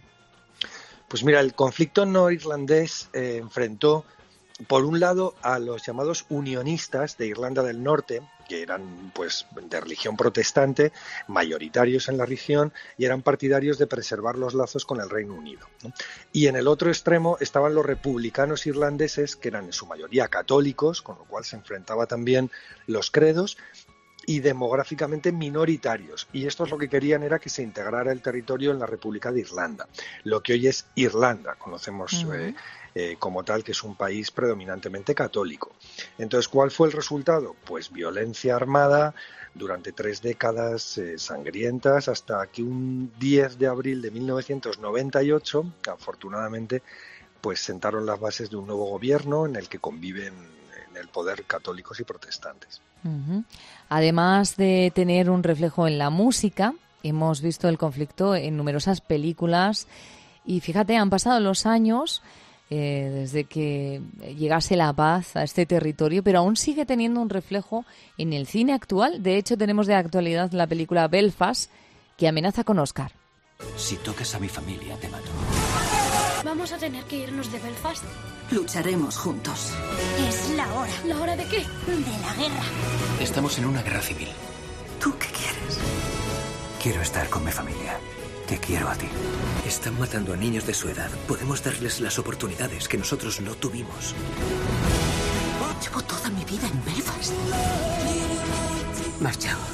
Pues mira, el conflicto norirlandés eh, enfrentó, por un lado, a los llamados unionistas de Irlanda del Norte, que eran pues de religión protestante, mayoritarios en la región, y eran partidarios de preservar los lazos con el Reino Unido, ¿no? Y en el otro extremo estaban los republicanos irlandeses, que eran en su mayoría católicos, con lo cual se enfrentaba también los credos, y demográficamente minoritarios, y estos lo que querían era que se integrara el territorio en la República de Irlanda, lo que hoy es Irlanda, conocemos uh-huh. eh, eh, como tal, que es un país predominantemente católico. Entonces, ¿cuál fue el resultado? Pues violencia armada durante tres décadas eh, sangrientas, hasta que un diez de abril de mil novecientos noventa y ocho, afortunadamente, pues sentaron las bases de un nuevo gobierno en el que conviven el poder católicos y protestantes. Uh-huh. Además de tener un reflejo en la música, hemos visto el conflicto en numerosas películas y fíjate, han pasado los años eh, desde que llegase la paz a este territorio, pero aún sigue teniendo un reflejo en el cine actual. De hecho, tenemos de actualidad la película Belfast, que amenaza con Oscar. Si tocas a mi familia, te mato. ¿Vamos a tener que irnos de Belfast? Lucharemos juntos. Es la hora. ¿La hora de qué? De la guerra. Estamos en una guerra civil. ¿Tú qué quieres? Quiero estar con mi familia. Te quiero a ti. Están matando a niños de su edad. Podemos darles las oportunidades que nosotros no tuvimos. Llevo toda mi vida en Belfast. Marchaos.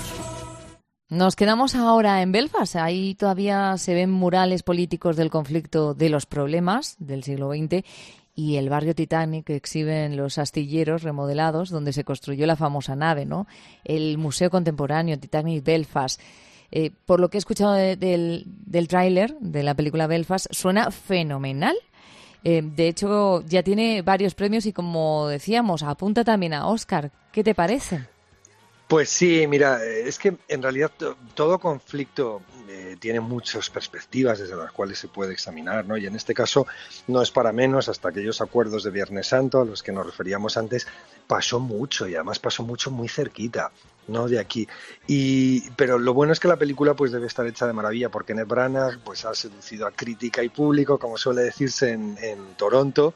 Nos quedamos ahora en Belfast. Ahí todavía se ven murales políticos del conflicto de los problemas del siglo veinte y el barrio Titanic que exhiben los astilleros remodelados donde se construyó la famosa nave, ¿no? El Museo Contemporáneo Titanic Belfast. Eh, por lo que he escuchado de, del, del tráiler de la película Belfast, suena fenomenal. Eh, de hecho, ya tiene varios premios y, como decíamos, apunta también a Oscar. ¿Qué te parece? Pues sí, mira, es que en realidad to- todo conflicto eh, tiene muchas perspectivas desde las cuales se puede examinar, ¿no? Y en este caso no es para menos, hasta aquellos acuerdos de Viernes Santo a los que nos referíamos antes, pasó mucho y además pasó mucho muy cerquita, ¿no? De aquí. Y pero lo bueno es que la película pues debe estar hecha de maravilla porque Kenneth Branagh pues ha seducido a crítica y público, como suele decirse en, en Toronto.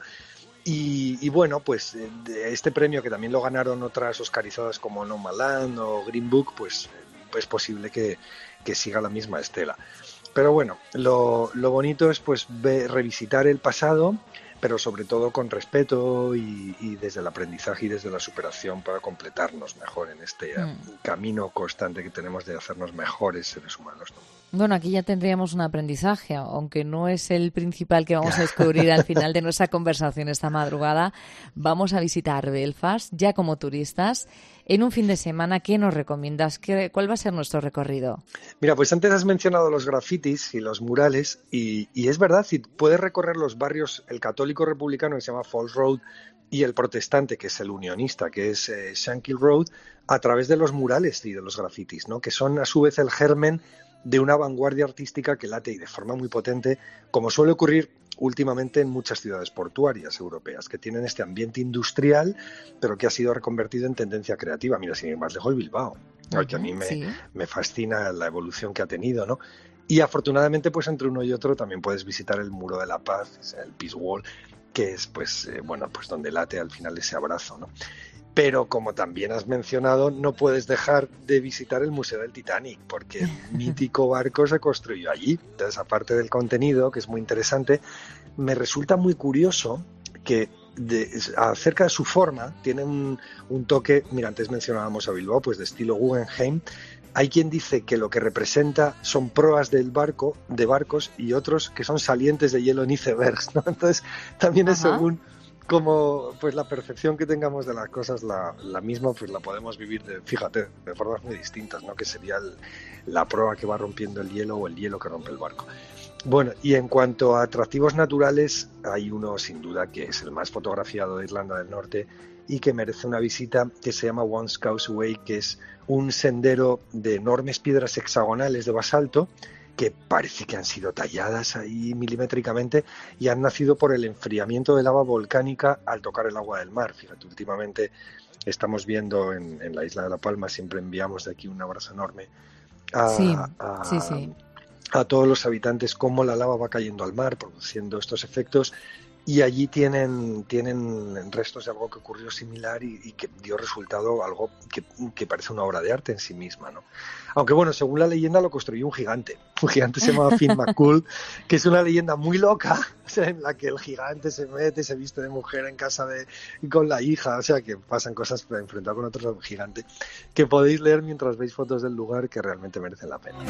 Y, y bueno, pues este premio que también lo ganaron otras oscarizadas como Nomadland o Green Book, pues es posible que, que siga la misma estela. Pero bueno, lo, lo bonito es pues ver, revisitar el pasado, pero sobre todo con respeto y, y desde el aprendizaje y desde la superación para completarnos mejor en este mm. camino constante que tenemos de hacernos mejores seres humanos, ¿no? Bueno, aquí ya tendríamos un aprendizaje, aunque no es el principal que vamos a descubrir al final de nuestra conversación esta madrugada. Vamos a visitar Belfast ya como turistas en un fin de semana. ¿Qué nos recomiendas? ¿Qué, ¿Cuál va a ser nuestro recorrido? Mira, pues antes has mencionado los grafitis y los murales y, y es verdad, si puedes recorrer los barrios, el católico republicano que se llama Falls Road y el protestante, que es el unionista, que es eh, Shankill Road, a través de los murales y de los grafitis, ¿no? Que son a su vez el germen de una vanguardia artística que late y de forma muy potente, como suele ocurrir últimamente en muchas ciudades portuarias europeas, que tienen este ambiente industrial, pero que ha sido reconvertido en tendencia creativa. Mira, sin ir más lejos, Bilbao, uh-huh, que a mí me, sí. me fascina la evolución que ha tenido, ¿no? Y afortunadamente, pues entre uno y otro también puedes visitar el Muro de la Paz, el Peace Wall, que es, pues, eh, bueno, pues donde late al final ese abrazo, ¿no? Pero como también has mencionado, no puedes dejar de visitar el Museo del Titanic, porque el mítico barco se construyó allí. Entonces, aparte del contenido, que es muy interesante, me resulta muy curioso que de, acerca de su forma, tiene un, un toque, mira, antes mencionábamos a Bilbao, pues de estilo Guggenheim. Hay quien dice que lo que representa son proas del barco, de barcos, y otros que son salientes de hielo en icebergs, ¿no? Entonces, también es Ajá. según como pues la percepción que tengamos de las cosas, la, la misma pues la podemos vivir, de, fíjate, de formas muy distintas, ¿no? Que sería el, la proa que va rompiendo el hielo o el hielo que rompe el barco. Bueno, y en cuanto a atractivos naturales, hay uno sin duda que es el más fotografiado de Irlanda del Norte y que merece una visita, que se llama Once Causeway, que es un sendero de enormes piedras hexagonales de basalto que parece que han sido talladas ahí milimétricamente y han nacido por el enfriamiento de lava volcánica al tocar el agua del mar. Fíjate, últimamente estamos viendo en, en la isla de La Palma, siempre enviamos de aquí un abrazo enorme a, sí, a, sí, sí. a todos los habitantes, cómo la lava va cayendo al mar, produciendo estos efectos. Y allí tienen, tienen restos de algo que ocurrió similar y, y que dio resultado algo que, que parece una obra de arte en sí misma, ¿no? Aunque bueno, según la leyenda lo construyó un gigante. Un gigante se llamaba Finn McCool, que es una leyenda muy loca, o sea, en la que el gigante se mete, se viste de mujer en casa de con la hija, o sea, que pasan cosas enfrentado con otro gigante, que podéis leer mientras veis fotos del lugar, que realmente merecen la pena.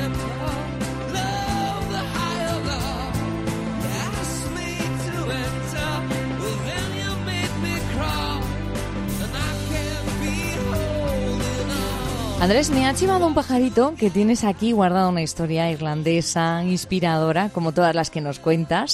Andrés, me ha chivado un pajarito que tienes aquí guardado una historia irlandesa, inspiradora, como todas las que nos cuentas.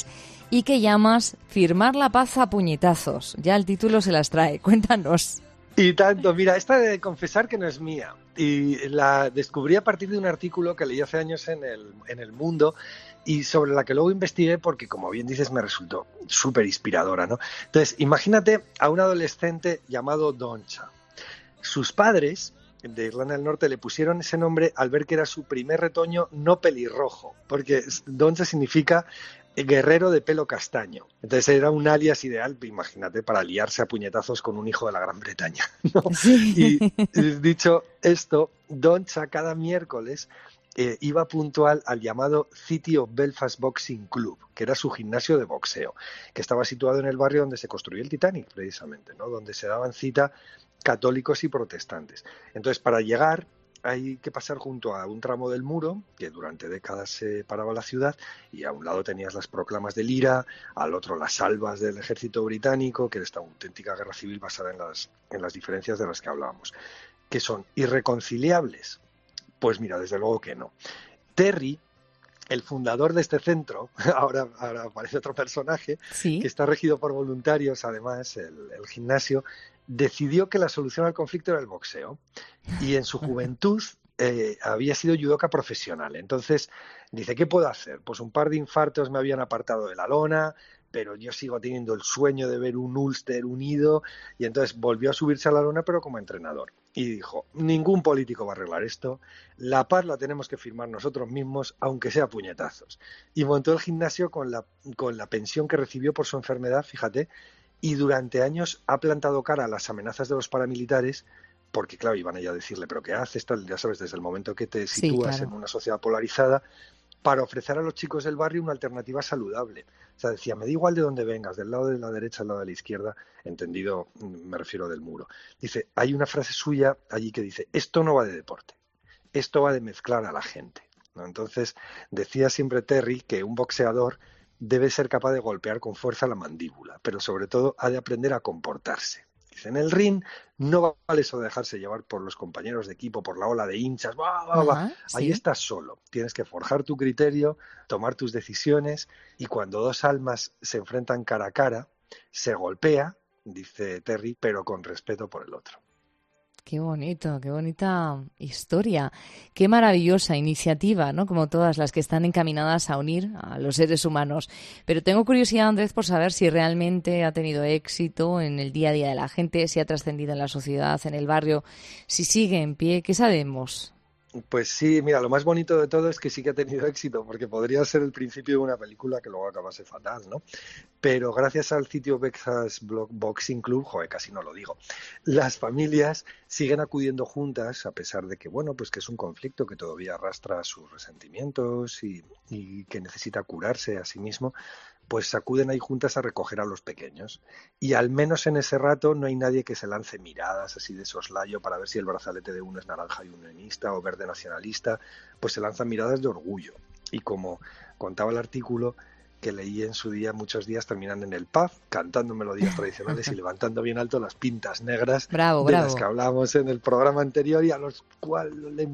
y que llamas Firmar la paz a puñetazos. Ya el título se las trae. Cuéntanos. Y tanto, mira, esta de confesar que no es mía. Y la descubrí a partir de un artículo que leí hace años en el, en el Mundo y sobre la que luego investigué porque, como bien dices, me resultó súper inspiradora, ¿no? Entonces, imagínate a un adolescente llamado Doncha. Sus padres de Irlanda del Norte le pusieron ese nombre al ver que era su primer retoño no pelirrojo, porque Doncha significa guerrero de pelo castaño. Entonces era un alias ideal, imagínate, para liarse a puñetazos con un hijo de la Gran Bretaña, ¿no? Sí. Y dicho esto, Doncha cada miércoles eh, iba puntual al llamado City of Belfast Boxing Club, que era su gimnasio de boxeo, que estaba situado en el barrio donde se construyó el Titanic, precisamente, ¿no? Donde se daban cita católicos y protestantes. Entonces, para llegar hay que pasar junto a un tramo del muro que durante décadas separaba la ciudad y a un lado tenías las proclamas del I R A, al otro las salvas del ejército británico, que era esta auténtica guerra civil basada en las, en las diferencias de las que hablábamos. ¿Que son irreconciliables? Pues mira, desde luego que no. Terry, el fundador de este centro, ahora, ahora aparece otro personaje, ¿sí?, que está regido por voluntarios, además, el, el gimnasio, decidió que la solución al conflicto era el boxeo y en su juventud eh, había sido judoka profesional. Entonces dice, ¿qué puedo hacer? Pues un par de infartos me habían apartado de la lona, pero yo sigo teniendo el sueño de ver un Ulster unido, y entonces volvió a subirse a la lona pero como entrenador y dijo, ningún político va a arreglar esto, la paz la tenemos que firmar nosotros mismos aunque sea puñetazos, y montó el gimnasio con la, con la pensión que recibió por su enfermedad, fíjate, y durante años ha plantado cara a las amenazas de los paramilitares, porque claro, iban a decirle, pero ¿qué haces? Tal, ya sabes, desde el momento que te sitúas sí, claro, en una sociedad polarizada, para ofrecer a los chicos del barrio una alternativa saludable. O sea, decía, me da igual de dónde vengas, del lado de la derecha, del lado de la izquierda, entendido, me refiero del muro. Dice, hay una frase suya allí que dice, esto no va de deporte, esto va de mezclar a la gente, ¿no? Entonces, decía siempre Terry que un boxeador debe ser capaz de golpear con fuerza la mandíbula, pero sobre todo ha de aprender a comportarse. Dice, en el ring no vale eso de dejarse llevar por los compañeros de equipo, por la ola de hinchas, bah, bah, bah. Ajá, ahí sí, estás solo, tienes que forjar tu criterio, tomar tus decisiones, y cuando dos almas se enfrentan cara a cara, se golpea, dice Terry, pero con respeto por el otro. Qué bonito, qué bonita historia, qué maravillosa iniciativa, ¿no? Como todas las que están encaminadas a unir a los seres humanos. Pero tengo curiosidad, Andrés, por saber si realmente ha tenido éxito en el día a día de la gente, si ha trascendido en la sociedad, en el barrio, si sigue en pie. ¿Qué sabemos? Pues sí, mira, lo más bonito de todo es que sí que ha tenido éxito, porque podría ser el principio de una película que luego acabase fatal, ¿no? Pero gracias al sitio Belfast Boxing Club, joder, casi no lo digo, las familias siguen acudiendo juntas, a pesar de que, bueno, pues que es un conflicto que todavía arrastra sus resentimientos y, y que necesita curarse a sí mismo, pues acuden ahí juntas a recoger a los pequeños. Y al menos en ese rato no hay nadie que se lance miradas así de soslayo para ver si el brazalete de uno es naranja y unionista o verde nacionalista, pues se lanzan miradas de orgullo. Y como contaba el artículo que leí en su día, muchos días terminan en el pub cantando melodías tradicionales y levantando bien alto las pintas negras bravo, de bravo. las que hablábamos en el programa anterior, y a los cuales le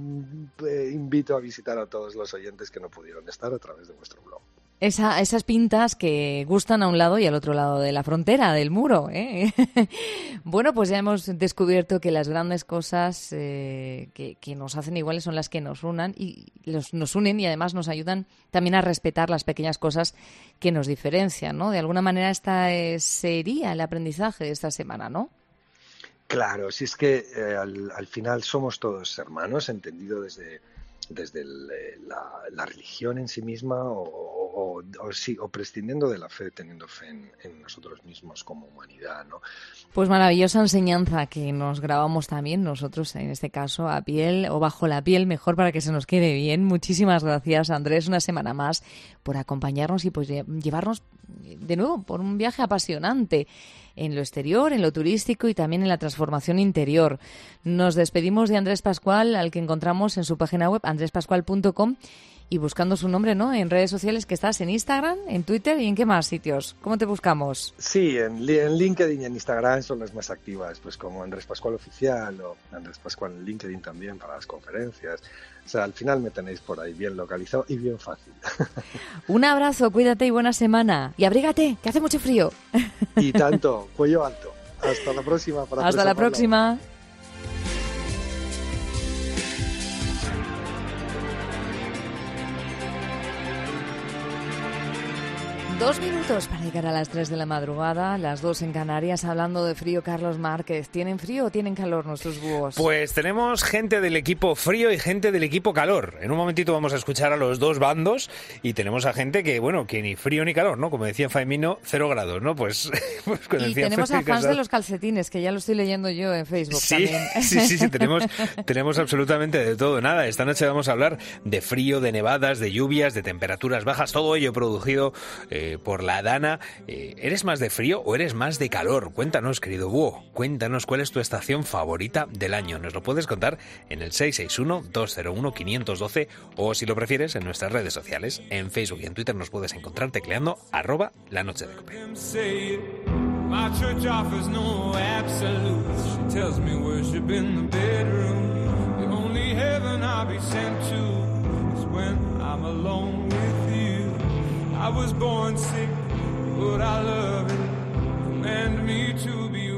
invito a visitar a todos los oyentes que no pudieron estar a través de vuestro blog. Esa, esas pintas que gustan a un lado y al otro lado de la frontera, del muro, ¿eh? Bueno, pues ya hemos descubierto que las grandes cosas eh, que, que nos hacen iguales son las que nos unan y los, nos unen y además nos ayudan también a respetar las pequeñas cosas que nos diferencian, ¿no? De alguna manera esta es, sería el aprendizaje de esta semana, ¿no? Claro, si es que eh, al, al final somos todos hermanos, entendido desde... desde el, la, la religión en sí misma o, o, o, sí, o prescindiendo de la fe, teniendo fe en, en nosotros mismos como humanidad, ¿no? Pues maravillosa enseñanza que nos grabamos también nosotros, en este caso, a piel o bajo la piel, mejor para que se nos quede bien. Muchísimas gracias, Andrés, una semana más por acompañarnos y pues llevarnos de nuevo por un viaje apasionante en lo exterior, en lo turístico y también en la transformación interior. Nos despedimos de Andrés Pascual, al que encontramos en su página web andres pascual punto com, y buscando su nombre, ¿no? En redes sociales, que estás en Instagram, en Twitter y en qué más sitios. ¿Cómo te buscamos? Sí, en, en LinkedIn y en Instagram son las más activas, pues como Andrés Pascual Oficial o Andrés Pascual en LinkedIn también para las conferencias. O sea, al final me tenéis por ahí bien localizado y bien fácil. Un abrazo, cuídate y buena semana. Y abrígate, que hace mucho frío. Y tanto, cuello alto. Hasta la próxima. Para Hasta la próxima. Dos minutos para llegar a las tres de la madrugada, las dos en Canarias, hablando de frío. Carlos Márquez, ¿tienen frío o tienen calor nuestros búhos? Pues tenemos gente del equipo frío y gente del equipo calor. En un momentito vamos a escuchar a los dos bandos y tenemos a gente que, bueno, que ni frío ni calor, ¿no? Como decía Faimino, cero grados, ¿no? Pues, pues con el Y tenemos a fans de los calcetines, que ya lo estoy leyendo yo en Facebook sí, también. Sí, sí, sí, tenemos, tenemos absolutamente de todo. Nada, esta noche vamos a hablar de frío, de nevadas, de lluvias, de temperaturas bajas, todo ello producido eh, por la Dana. Eh, ¿Eres más de frío o eres más de calor? Cuéntanos, querido búho, cuéntanos cuál es tu estación favorita del año. Nos lo puedes contar en el seis seis uno, dos cero uno, cinco uno dos o, si lo prefieres, en nuestras redes sociales. En Facebook y en Twitter nos puedes encontrar tecleando arroba la noche de Cope. My church offers no absolutes. She tells me worship in the bedroom. The only heaven I'll be sent to is when I'm alone with you. I was born sick, but I love it. Command me to be